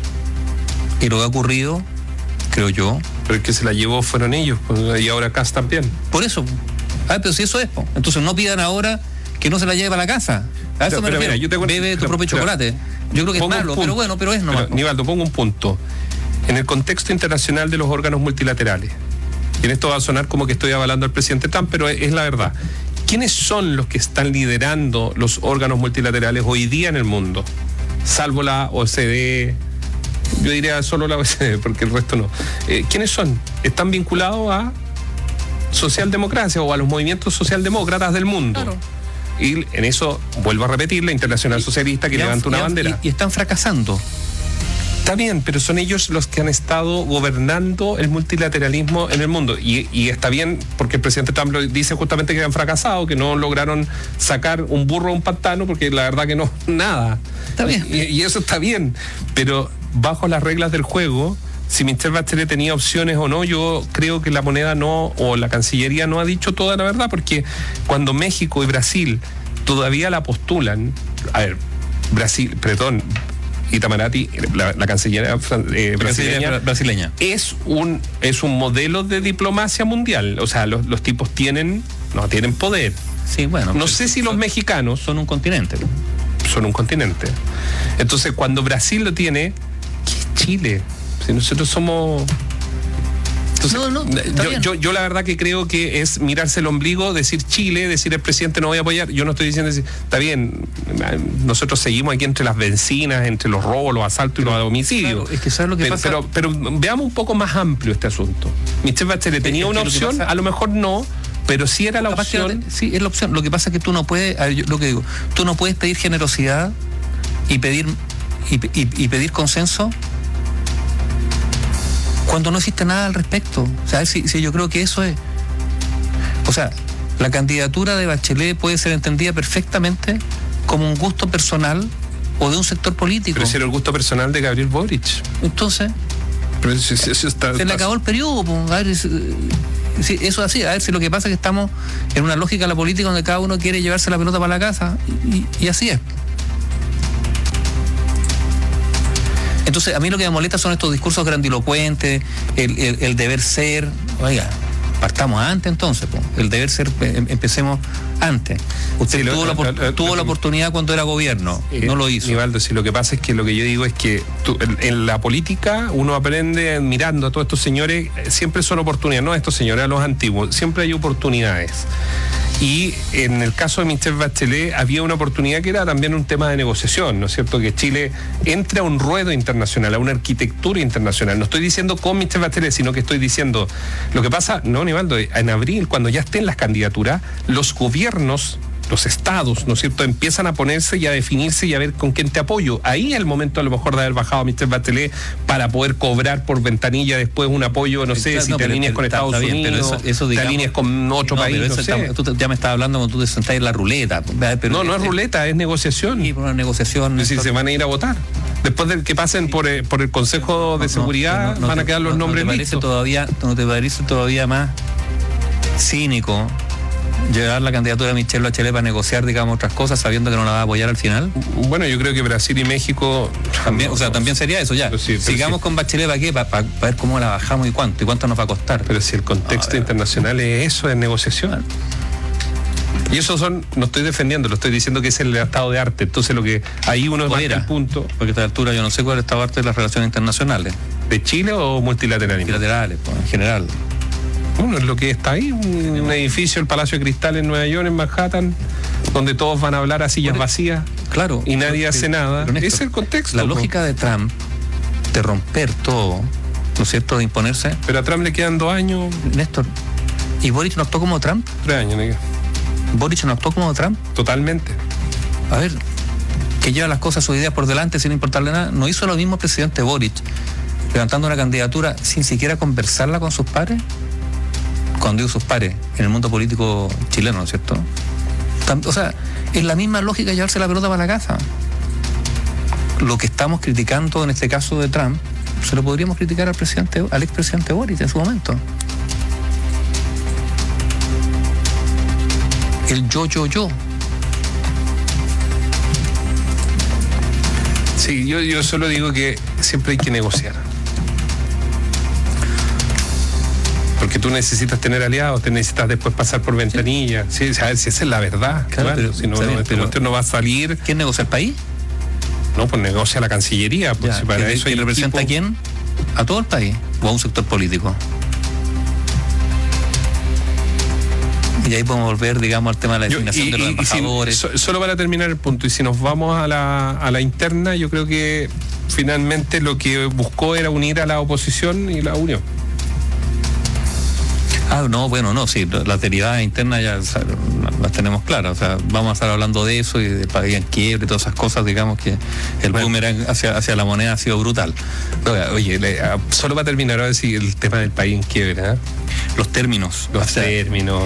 Y lo que ha ocurrido, creo yo...
Pero el que se la llevó fueron ellos, pues, y ahora Kast también.
Por eso. Ah, pero si eso es, pues. Entonces no pidan ahora que no se la lleve para la casa. A eso pero, me pero refiero. Mira, yo te acuerdo, Bebe tu propio pero, chocolate. Yo creo que es malo, pero bueno, pero es nomás.
Pero, Nivaldo, pongo un punto. En el contexto internacional de los órganos multilaterales, y en esto va a sonar como que estoy avalando al presidente Trump, pero es, es la verdad. ¿Quiénes son los que están liderando los órganos multilaterales hoy día en el mundo? Salvo la O E C D... Yo diría solo la O E C D, porque el resto no. Eh, ¿Quiénes son? Están vinculados a socialdemocracia o a los movimientos socialdemócratas del mundo. Claro. Y en eso, vuelvo a repetir, la Internacional y, Socialista que y levanta una y, bandera.
Y, y están fracasando.
Está bien, pero son ellos los que han estado gobernando el multilateralismo en el mundo. Y, y está bien, porque el presidente Trump dice justamente que han fracasado, que no lograron sacar un burro a un pantano, porque la verdad que no, nada.
Está bien.
Y, y eso está bien, pero bajo las reglas del juego, si Michelle Bachelet tenía opciones o no, yo creo que la moneda no, o la Cancillería no ha dicho toda la verdad, porque cuando México y Brasil todavía la postulan, a ver, Brasil, perdón, Itamaraty, la, la cancillería eh, brasileña,
brasileña
es un es un modelo de diplomacia mundial. O sea, los, los tipos tienen no tienen poder.
Sí, bueno.
No sé si los
son,
mexicanos
son un continente.
Son un continente. Entonces, cuando Brasil lo tiene, ¿qué es Chile? Si nosotros somos... Entonces, no, no, yo, yo, yo la verdad que creo que es mirarse el ombligo, decir Chile, decir el presidente no voy a apoyar. Yo no estoy diciendo, está bien, nosotros seguimos aquí entre las bencinas, entre los robos, los asaltos pero, y los homicidios.
Claro, es que ¿sabes lo que
pero,
pasa?
Pero, pero veamos un poco más amplio este asunto. Michelle Bachelet tenía es una opción, a lo mejor no, pero sí era la opción.
Que, sí, es la opción. Lo que pasa es que tú no puedes, a ver, yo, lo que digo, tú no puedes pedir generosidad y pedir y, y, y pedir consenso cuando no existe nada al respecto. O sea, si, si yo creo que eso es... O sea, la candidatura de Bachelet puede ser entendida perfectamente como un gusto personal o de un sector político.
Pero si era el gusto personal de Gabriel Boric.
Entonces...
Pero eso, eso, eso está,
se está... le acabó el periodo. Pues, a ver, si, si, eso es así. A ver, si lo que pasa es que estamos en una lógica de la política donde cada uno quiere llevarse la pelota para la casa. Y, y así es. Entonces, a mí lo que me molesta son estos discursos grandilocuentes, el, el, el deber ser. Oiga, partamos antes entonces, po. El deber ser, empecemos antes. Usted sí, tuvo, lo, la, lo, tuvo lo, la oportunidad cuando era gobierno, eh, no lo hizo.
Nivaldo, si lo que pasa es que lo que yo digo es que tú, en, en la política uno aprende mirando a todos estos señores, siempre son oportunidades, no a estos señores, a los antiguos, siempre hay oportunidades. Y en el caso de Michelle Bachelet había una oportunidad que era también un tema de negociación, ¿no es cierto? Que Chile entre a un ruedo internacional, a una arquitectura internacional. No estoy diciendo con Michelle Bachelet, sino que estoy diciendo lo que pasa, no, Nivaldo, en abril, cuando ya estén las candidaturas, los gobiernos, los estados, ¿no es cierto?, empiezan a ponerse y a definirse y a ver con quién te apoyo. Ahí es el momento a lo mejor de haber bajado a Michelle Bachelet para poder cobrar por ventanilla después un apoyo, no sé,
Claro,
si
no,
te
pero-
alineas
pero
con
está-
Estados
está bien, pero
Unidos,
eso- eso,
te
digamos-
alineas con otro
No,
país,
pero
no
eso
sé.
está- tú te- ya me estabas hablando cuando tú te sentás en la ruleta. Pero
no, no es ruleta, es negociación.
Sí, por una negociación.
Es decir, se van a ir a votar. Después de que pasen por, eh, por el Consejo de
No,
Seguridad,
no, no
van a
te-
quedar los
no- no
nombres
te parece
listos.
todavía, ¿no te parece todavía más cínico llevar la candidatura de Michelle Bachelet para negociar, digamos, otras cosas, sabiendo que no la va a apoyar al final?
Bueno, yo creo que Brasil y México
también, o sea, también sería eso ya.
Sí,
Sigamos
sí.
con Bachelet, ¿para qué? Para, para ver cómo la bajamos y cuánto, y cuánto nos va a costar.
Pero si el contexto internacional es eso, es negociación. Y eso son, no estoy defendiendo, lo estoy diciendo que es el estado de arte. Entonces lo que ahí uno marca el punto.
Porque a esta altura yo no sé cuál es el estado de arte de las relaciones internacionales.
¿De Chile o multilaterales?
Multilaterales, pues, en general.
Bueno, es lo que está ahí, un, un edificio, el Palacio de Cristal en Nueva York, en Manhattan, donde todos van a hablar a sillas vacías.
Claro.
Y nadie
pero-
hace nada.
pero, Néstor,
Ese es el contexto.
La
po.
lógica de Trump de romper todo, ¿no es cierto?, de imponerse.
Pero a Trump le quedan dos años.
Néstor, ¿y Boric no actuó como Trump?
Tres años, ¿no?
¿Boric no actuó como Trump?
Totalmente.
A ver, que lleva las cosas, sus ideas por delante sin importarle nada. ¿No hizo lo mismo el presidente Boric, levantando una candidatura sin siquiera conversarla con sus pares? Cuando digo sus pares, en el mundo político chileno, ¿no es cierto? Tam- O sea, es la misma lógica de llevarse la pelota para la casa. Lo que estamos criticando en este caso de Trump, se lo podríamos criticar al presidente, al expresidente Boric en su momento. El yo, yo, yo.
Sí, yo, yo solo digo que siempre hay que negociar. Porque tú necesitas tener aliados, te necesitas después pasar por ventanilla. Sí, a ver si esa es la verdad.
Claro,
Claro,
pero-
si no,
está
no,
bien,
esta
pero-
cuestión no va a salir.
¿Quién negocia el país?
No, pues negocia la Cancillería. Pues,
Ya,
si para
¿que-
eso
que
hay
representa
equipo-
a quién? ¿A todo el país o a un sector político? Y ahí podemos volver, digamos, al tema de la
Yo-
designación
y-
de los
y- y si-
embajadores.
so- solo para terminar el punto, y si nos vamos a la, a la interna, yo creo que finalmente lo que buscó era unir a la oposición y la unión.
Ah, no, bueno, no, sí, las derivadas internas ya o sea, las tenemos claras. O sea, vamos a estar hablando de eso y del país en quiebre y todas esas cosas, digamos que el
Bueno.
boomerang hacia, hacia la moneda ha sido brutal.
Oye, oye, le- ah, solo para terminar, ahora sí, el tema del país en quiebra. ¿eh?
Los términos.
Los
o sea,
términos.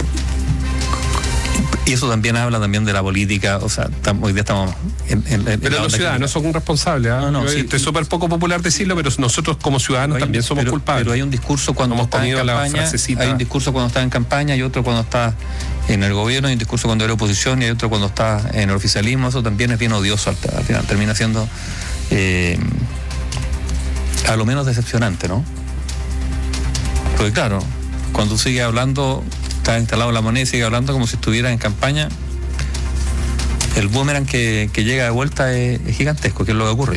Y eso también habla también de la política, o sea, tam- hoy día estamos en, en- en
Pero
la
los
onda
ciudadanos
que-
son responsables. ¿eh?
No, no,
Yo-
sí.
Esto es súper poco popular decirlo, pero nosotros como ciudadanos
Pero hay-
también somos
pero-
culpables.
Pero hay un discurso cuando
Hemos
está en
comido la
campaña,
frasecita.
hay un discurso cuando está en campaña y otro cuando está en el gobierno, hay un discurso cuando era oposición y hay otro cuando está en el oficialismo. Eso también es bien odioso, al, al final termina siendo eh, a lo menos decepcionante, ¿no? Porque claro, cuando sigue hablando, está instalado la moneda y sigue hablando como si estuviera en campaña, el boomerang que, que llega de vuelta es, es gigantesco, que es lo que ha ocurrido.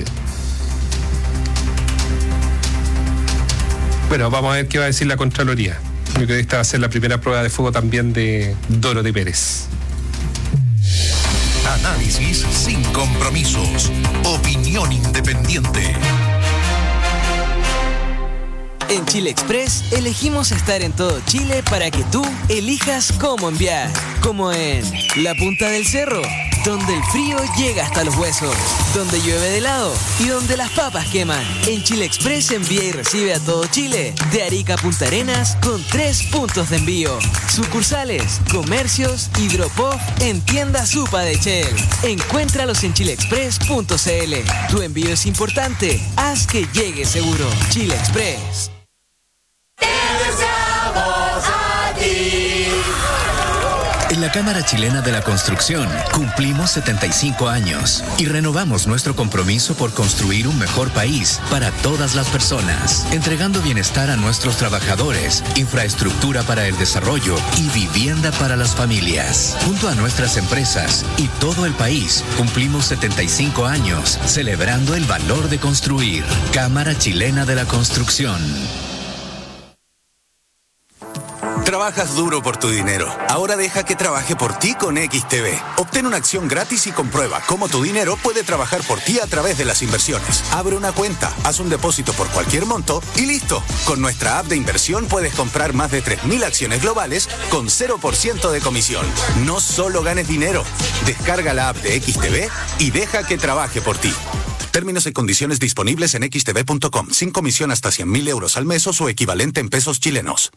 Bueno, vamos a ver qué va a decir la Contraloría. Yo creo que esta va a ser la primera prueba de fuego también de Dorothy Pérez.
Análisis sin compromisos. Opinión independiente.
En Chile Express elegimos estar en todo Chile para que tú elijas cómo enviar. Como en La Punta del Cerro, donde el frío llega hasta los huesos, donde llueve de helado y donde las papas queman. En Chile Express envía y recibe a todo Chile, de Arica a Punta Arenas, con tres puntos de envío. Sucursales, comercios, hidropop en tienda Supa de Shell. Encuéntralos en chileexpress punto c l. Tu envío es importante, haz que llegue seguro. Chile Express.
En la Cámara Chilena de la Construcción cumplimos setenta y cinco años y renovamos nuestro compromiso por construir un mejor país para todas las personas, entregando bienestar a nuestros trabajadores, infraestructura para el desarrollo y vivienda para las familias. Junto a nuestras empresas y todo el país, cumplimos setenta y cinco años celebrando el valor de construir. Cámara Chilena de la Construcción.
trabajas duro por tu dinero. Ahora deja que trabaje por ti con X T B. Obtén una acción gratis y comprueba cómo tu dinero puede trabajar por ti a través de las inversiones. Abre una cuenta, haz un depósito por cualquier monto y listo. Con nuestra app de inversión puedes comprar más de tres mil acciones globales con cero por ciento de comisión. No solo ganes dinero. Descarga la app de X T B y deja que trabaje por ti. Términos y condiciones disponibles en x t b punto com. Sin comisión hasta cien mil euros al mes o su equivalente en pesos chilenos.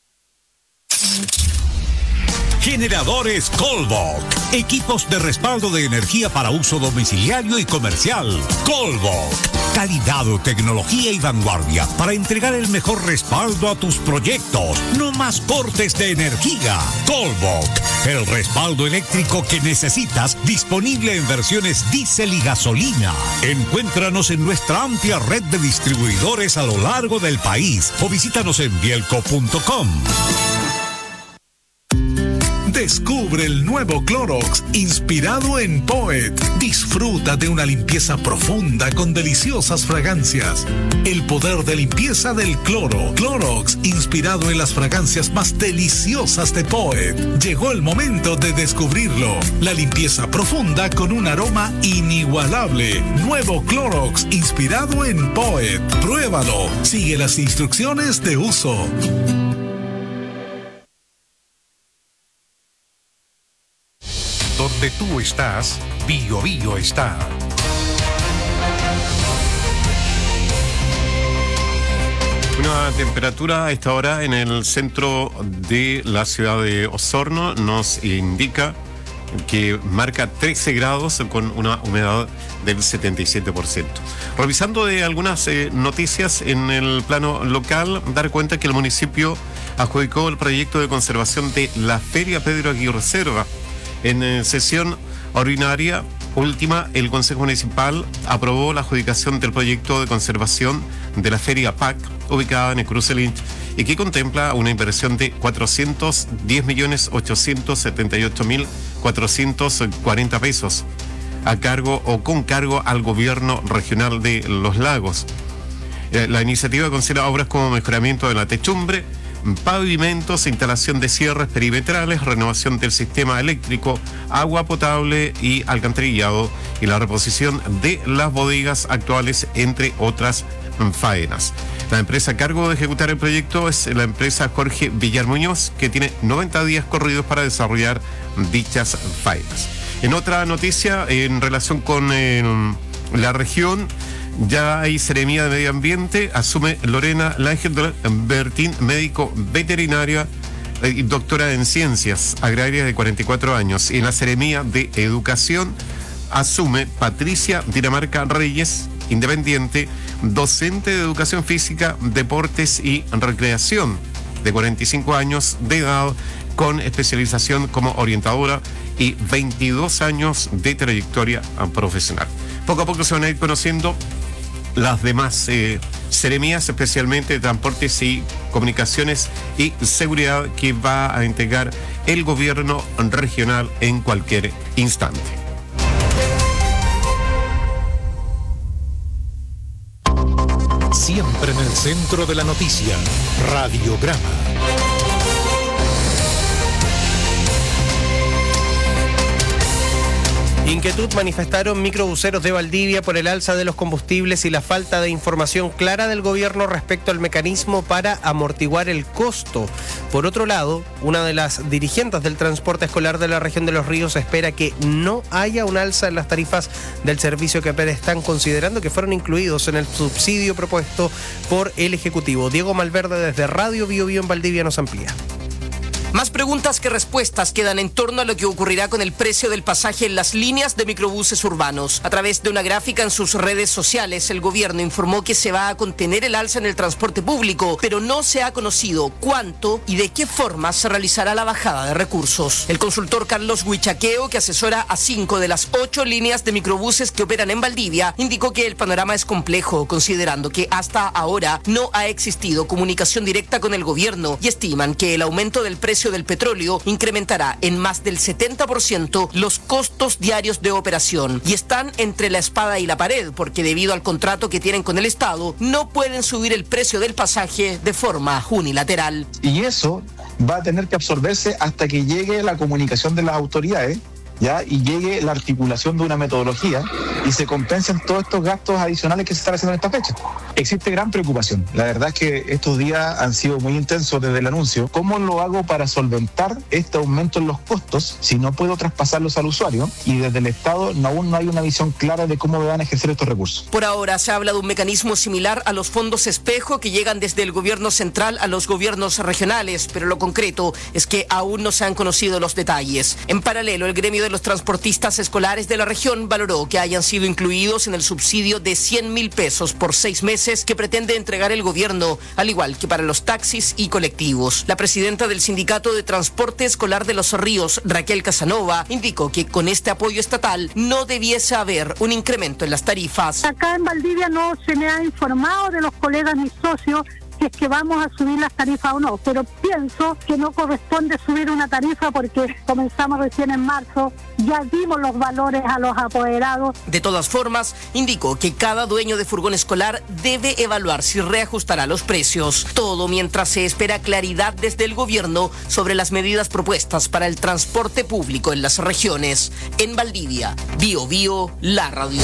Generadores Colbok. Equipos de respaldo de energía para uso domiciliario y comercial. Colbok. Calidad, tecnología y vanguardia para entregar el mejor respaldo a tus proyectos. No más cortes de energía. Colbok. El respaldo eléctrico que necesitas, disponible en versiones diésel y gasolina. Encuéntranos en nuestra amplia red de distribuidores a lo largo del país o visítanos en bielco punto com.
Descubre el nuevo Clorox inspirado en Poet. Disfruta de una limpieza profunda con deliciosas fragancias. El poder de limpieza del cloro. Clorox inspirado en las fragancias más deliciosas de Poet. Llegó el momento de descubrirlo. La limpieza profunda con un aroma inigualable. Nuevo Clorox inspirado en Poet. Pruébalo. Sigue las instrucciones de uso.
Donde tú estás, Bio Bio está.
Una temperatura a esta hora en el centro de la ciudad de Osorno nos indica que marca trece grados con una humedad del setenta y siete por ciento. Revisando de algunas eh, noticias en el plano local, dar cuenta que el municipio adjudicó el proyecto de conservación de la Feria Pedro Aguirre Cerda. En eh, sesión ordinaria última, el Consejo Municipal aprobó la adjudicación del proyecto de conservación de la Feria P A C, ubicada en el Cruce Lynch, y que contempla una inversión de cuatrocientos diez millones ochocientos setenta y ocho mil cuatrocientos cuarenta pesos, a cargo o con cargo al gobierno regional de Los Lagos. Eh, la iniciativa considera obras como mejoramiento de la techumbre, pavimentos, instalación de cierres perimetrales, renovación del sistema eléctrico, agua potable y alcantarillado, y la reposición de las bodegas actuales, entre otras faenas. La empresa a cargo de ejecutar el proyecto es la empresa Jorge Villar Muñoz, que tiene noventa días corridos para desarrollar dichas faenas. En otra noticia, en relación con eh, la región, ya hay Seremía de Medio Ambiente, asume Lorena Langel Bertín, médico veterinaria y doctora en Ciencias Agrarias de cuarenta y cuatro años. Y en la Seremía de Educación asume Patricia Dinamarca Reyes, independiente, docente de Educación Física, Deportes y Recreación, de cuarenta y cinco años de edad, con especialización como orientadora y veintidós años de trayectoria profesional. Poco a poco se van a ir conociendo las demás eh, seremías, especialmente de transportes y comunicaciones y seguridad, que va a entregar el gobierno regional en cualquier instante.
Siempre en el centro de la noticia, Radiograma.
Inquietud manifestaron microbuseros de Valdivia por el alza de los combustibles y la falta de información clara del gobierno respecto al mecanismo para amortiguar el costo. Por otro lado, una de las dirigentes del transporte escolar de la región de Los Ríos espera que no haya un alza en las tarifas del servicio que están considerando que fueron incluidos en el subsidio propuesto por el Ejecutivo. Diego Malverde desde Radio Bio Bio en Valdivia nos amplía.
Más preguntas que respuestas quedan en torno a lo que ocurrirá con el precio del pasaje en las líneas de microbuses urbanos. A través de una gráfica en sus redes sociales, el gobierno informó que se va a contener el alza en el transporte público, pero no se ha conocido cuánto y de qué forma se realizará la bajada de recursos. El consultor Carlos Huichaqueo, que asesora a cinco de las ocho líneas de microbuses que operan en Valdivia, indicó que el panorama es complejo, considerando que hasta ahora no ha existido comunicación directa con el gobierno, y estiman que el aumento del precio del petróleo incrementará en más del setenta por ciento los costos diarios de operación, y están entre la espada y la pared porque debido al contrato que tienen con el Estado no pueden subir el precio del pasaje de forma unilateral.
Y eso
va a tener que absorberse hasta que llegue la comunicación de las autoridades, ¿ya? Y llegue la articulación de una metodología y se compensen todos estos gastos adicionales que se están haciendo en esta fecha. Existe gran preocupación. La verdad es que estos días han sido muy intensos desde el anuncio. ¿Cómo lo hago para solventar este aumento en los costos si no puedo traspasarlos al usuario? Y desde el Estado no, aún no hay una visión clara de cómo van a ejercer estos recursos.
Por ahora se habla de un mecanismo similar a los fondos espejo que llegan desde el gobierno central a los gobiernos regionales, pero lo concreto es que aún no se han conocido los detalles. En paralelo, el gremio de los transportistas escolares de la región valoró que hayan sido incluidos en el subsidio de cien mil pesos por seis meses que pretende entregar el gobierno, al igual que para los taxis y colectivos. La presidenta del Sindicato de Transporte Escolar de Los Ríos, Raquel Casanova, indicó que con este apoyo estatal no debiese haber un incremento en las tarifas.
Acá en Valdivia no se me ha informado de los colegas ni socios si es que vamos a subir las tarifas o no, pero pienso que no corresponde subir una tarifa porque comenzamos recién en marzo, ya dimos los valores a los apoderados.
De todas formas, indicó que cada dueño de furgón escolar debe evaluar si reajustará los precios. Todo mientras se espera claridad desde el gobierno sobre las medidas propuestas para el transporte público en las regiones. En Valdivia, Bio Bio, la radio.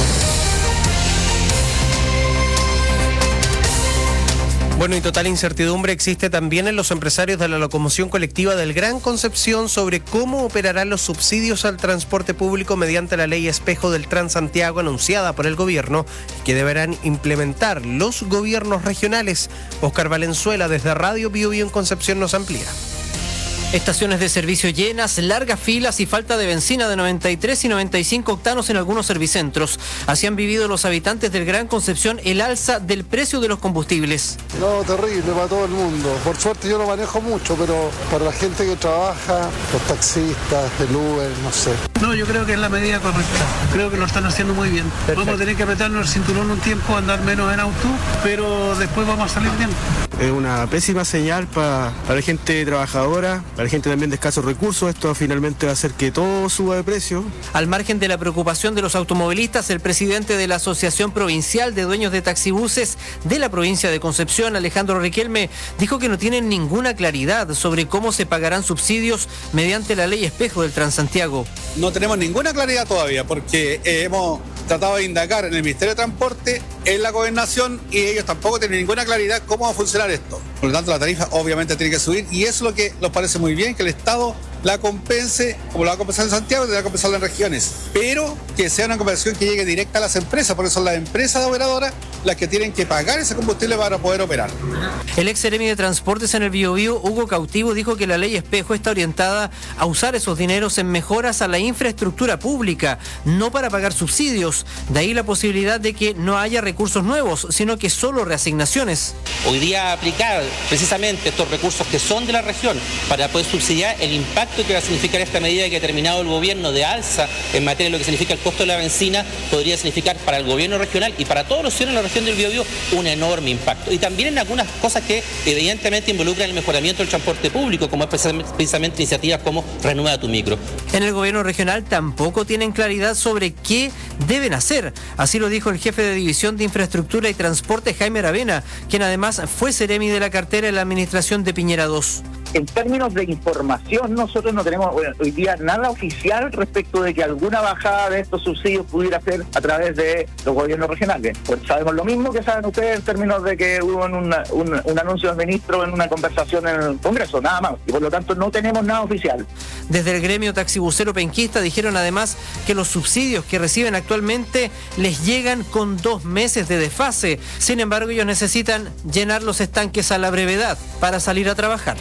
Bueno, y total incertidumbre existe también en los empresarios de la locomoción colectiva del Gran Concepción sobre cómo operarán los subsidios al transporte público mediante la ley espejo del Transantiago anunciada por el gobierno, que deberán implementar los gobiernos regionales. Oscar Valenzuela desde Radio Bio Bio en Concepción nos amplía.
Estaciones de servicio llenas, largas filas y falta de benzina de noventa y tres y noventa y cinco octanos en algunos servicentros. Así han vivido los habitantes del Gran Concepción el alza del precio de los combustibles.
No, terrible para todo el mundo. Por suerte yo no manejo mucho, pero para la gente que trabaja, los taxistas, el Uber, no sé.
No, yo creo que es la medida correcta. Creo que lo están haciendo muy bien. Perfecto. Vamos a tener que apretarnos el cinturón un tiempo, andar menos en auto, pero después vamos a salir bien.
Es una pésima señal para, para la gente trabajadora, para la gente también de escasos recursos. Esto finalmente va a hacer que todo suba de precio.
Al margen de la preocupación de los automovilistas, el presidente de la Asociación Provincial de Dueños de Taxibuses de la provincia de Concepción, Alejandro Riquelme, dijo que no tienen ninguna claridad sobre cómo se pagarán subsidios mediante la ley espejo del Transantiago.
No tenemos ninguna claridad todavía porque eh, hemos tratado de indagar en el Ministerio de Transporte, en la Gobernación, y ellos tampoco tienen ninguna claridad cómo va a funcionar esto. Por lo tanto, la tarifa obviamente tiene que subir y eso es lo que nos parece muy bien, que el Estado la compense, como la va a compensar en Santiago, tendrá que compensarla en regiones, pero que sea una compensación que llegue directa a las empresas, porque son las empresas operadoras las que tienen que pagar ese combustible para poder operar.
El ex seremi de Transportes en el Biobío, Hugo Cautivo, dijo que la ley espejo está orientada a usar esos dineros en mejoras a la infraestructura pública, no para pagar subsidios. De ahí la posibilidad de que no haya recursos nuevos, sino que solo reasignaciones.
Hoy día aplicar precisamente estos recursos que son de la región para poder subsidiar el impacto que va a significar esta medida que ha determinado el gobierno de alza en materia de lo que significa el costo de la benzina, podría significar para el gobierno regional y para todos los ciudadanos de la región del Biobío un enorme impacto. Y también en algunas cosas que evidentemente involucran el mejoramiento del transporte público, como es precisamente iniciativas como Renueva tu Micro.
En el gobierno regional tampoco tienen claridad sobre qué deben hacer. Así lo dijo el jefe de División de Infraestructura y Transporte, Jaime Aravena, quien además fue seremi de la cartera en la administración de Piñera dos.
En términos de información, nosotros no tenemos bueno, hoy día nada oficial respecto de que alguna bajada de estos subsidios pudiera ser a través de los gobiernos regionales. Pues sabemos lo mismo que saben ustedes en términos de que hubo una, un, un anuncio del ministro en una conversación en el Congreso, nada más. Y por lo tanto no tenemos nada oficial.
Desde el gremio taxibusero penquista dijeron además que los subsidios que reciben actualmente les llegan con dos meses de desfase. Sin embargo, ellos necesitan llenar los estanques a la brevedad para salir a trabajar.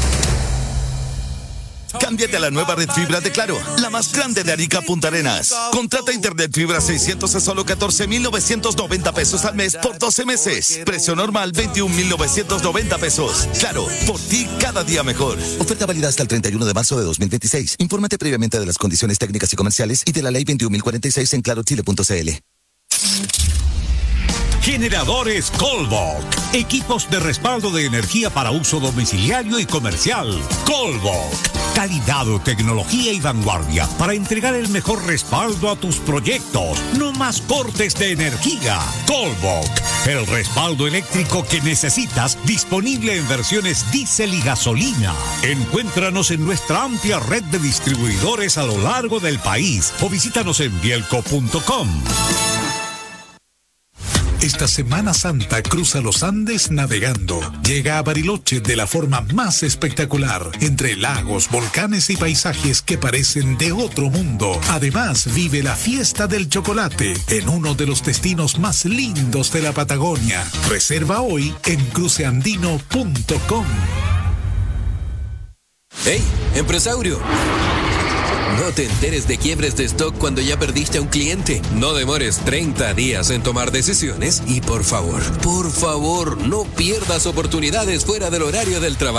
Cámbiate a la nueva red fibra de Claro, la más grande de Arica Punta Arenas. Contrata internet fibra seiscientos a solo catorce mil novecientos noventa pesos al mes por doce meses. Precio normal veintiún mil novecientos noventa pesos. Claro, por ti cada día mejor.
Oferta válida hasta el treinta y uno de marzo de dos mil veintiséis. Infórmate previamente de las condiciones técnicas y comerciales y de la ley veintiún mil cuarenta y seis en claro chile punto c l.
Generadores Colbok. Equipos de respaldo de energía para uso domiciliario y comercial. Colbok. Calidad, tecnología y vanguardia para entregar el mejor respaldo a tus proyectos. No más cortes de energía. Colbok. El respaldo eléctrico que necesitas, disponible en versiones diésel y gasolina. Encuéntranos en nuestra amplia red de distribuidores a lo largo del país o visítanos en bielco punto com.
Esta Semana Santa cruza los Andes navegando. Llega a Bariloche de la forma más espectacular, entre lagos, volcanes y paisajes que parecen de otro mundo. Además, vive la fiesta del chocolate en uno de los destinos más lindos de la Patagonia. Reserva hoy en cruce andino punto com.
¡Hey, empresario! No te enteres de quiebres de stock cuando ya perdiste a un cliente. No demores treinta días en tomar decisiones y por favor, por favor, no pierdas oportunidades fuera del horario del trabajo.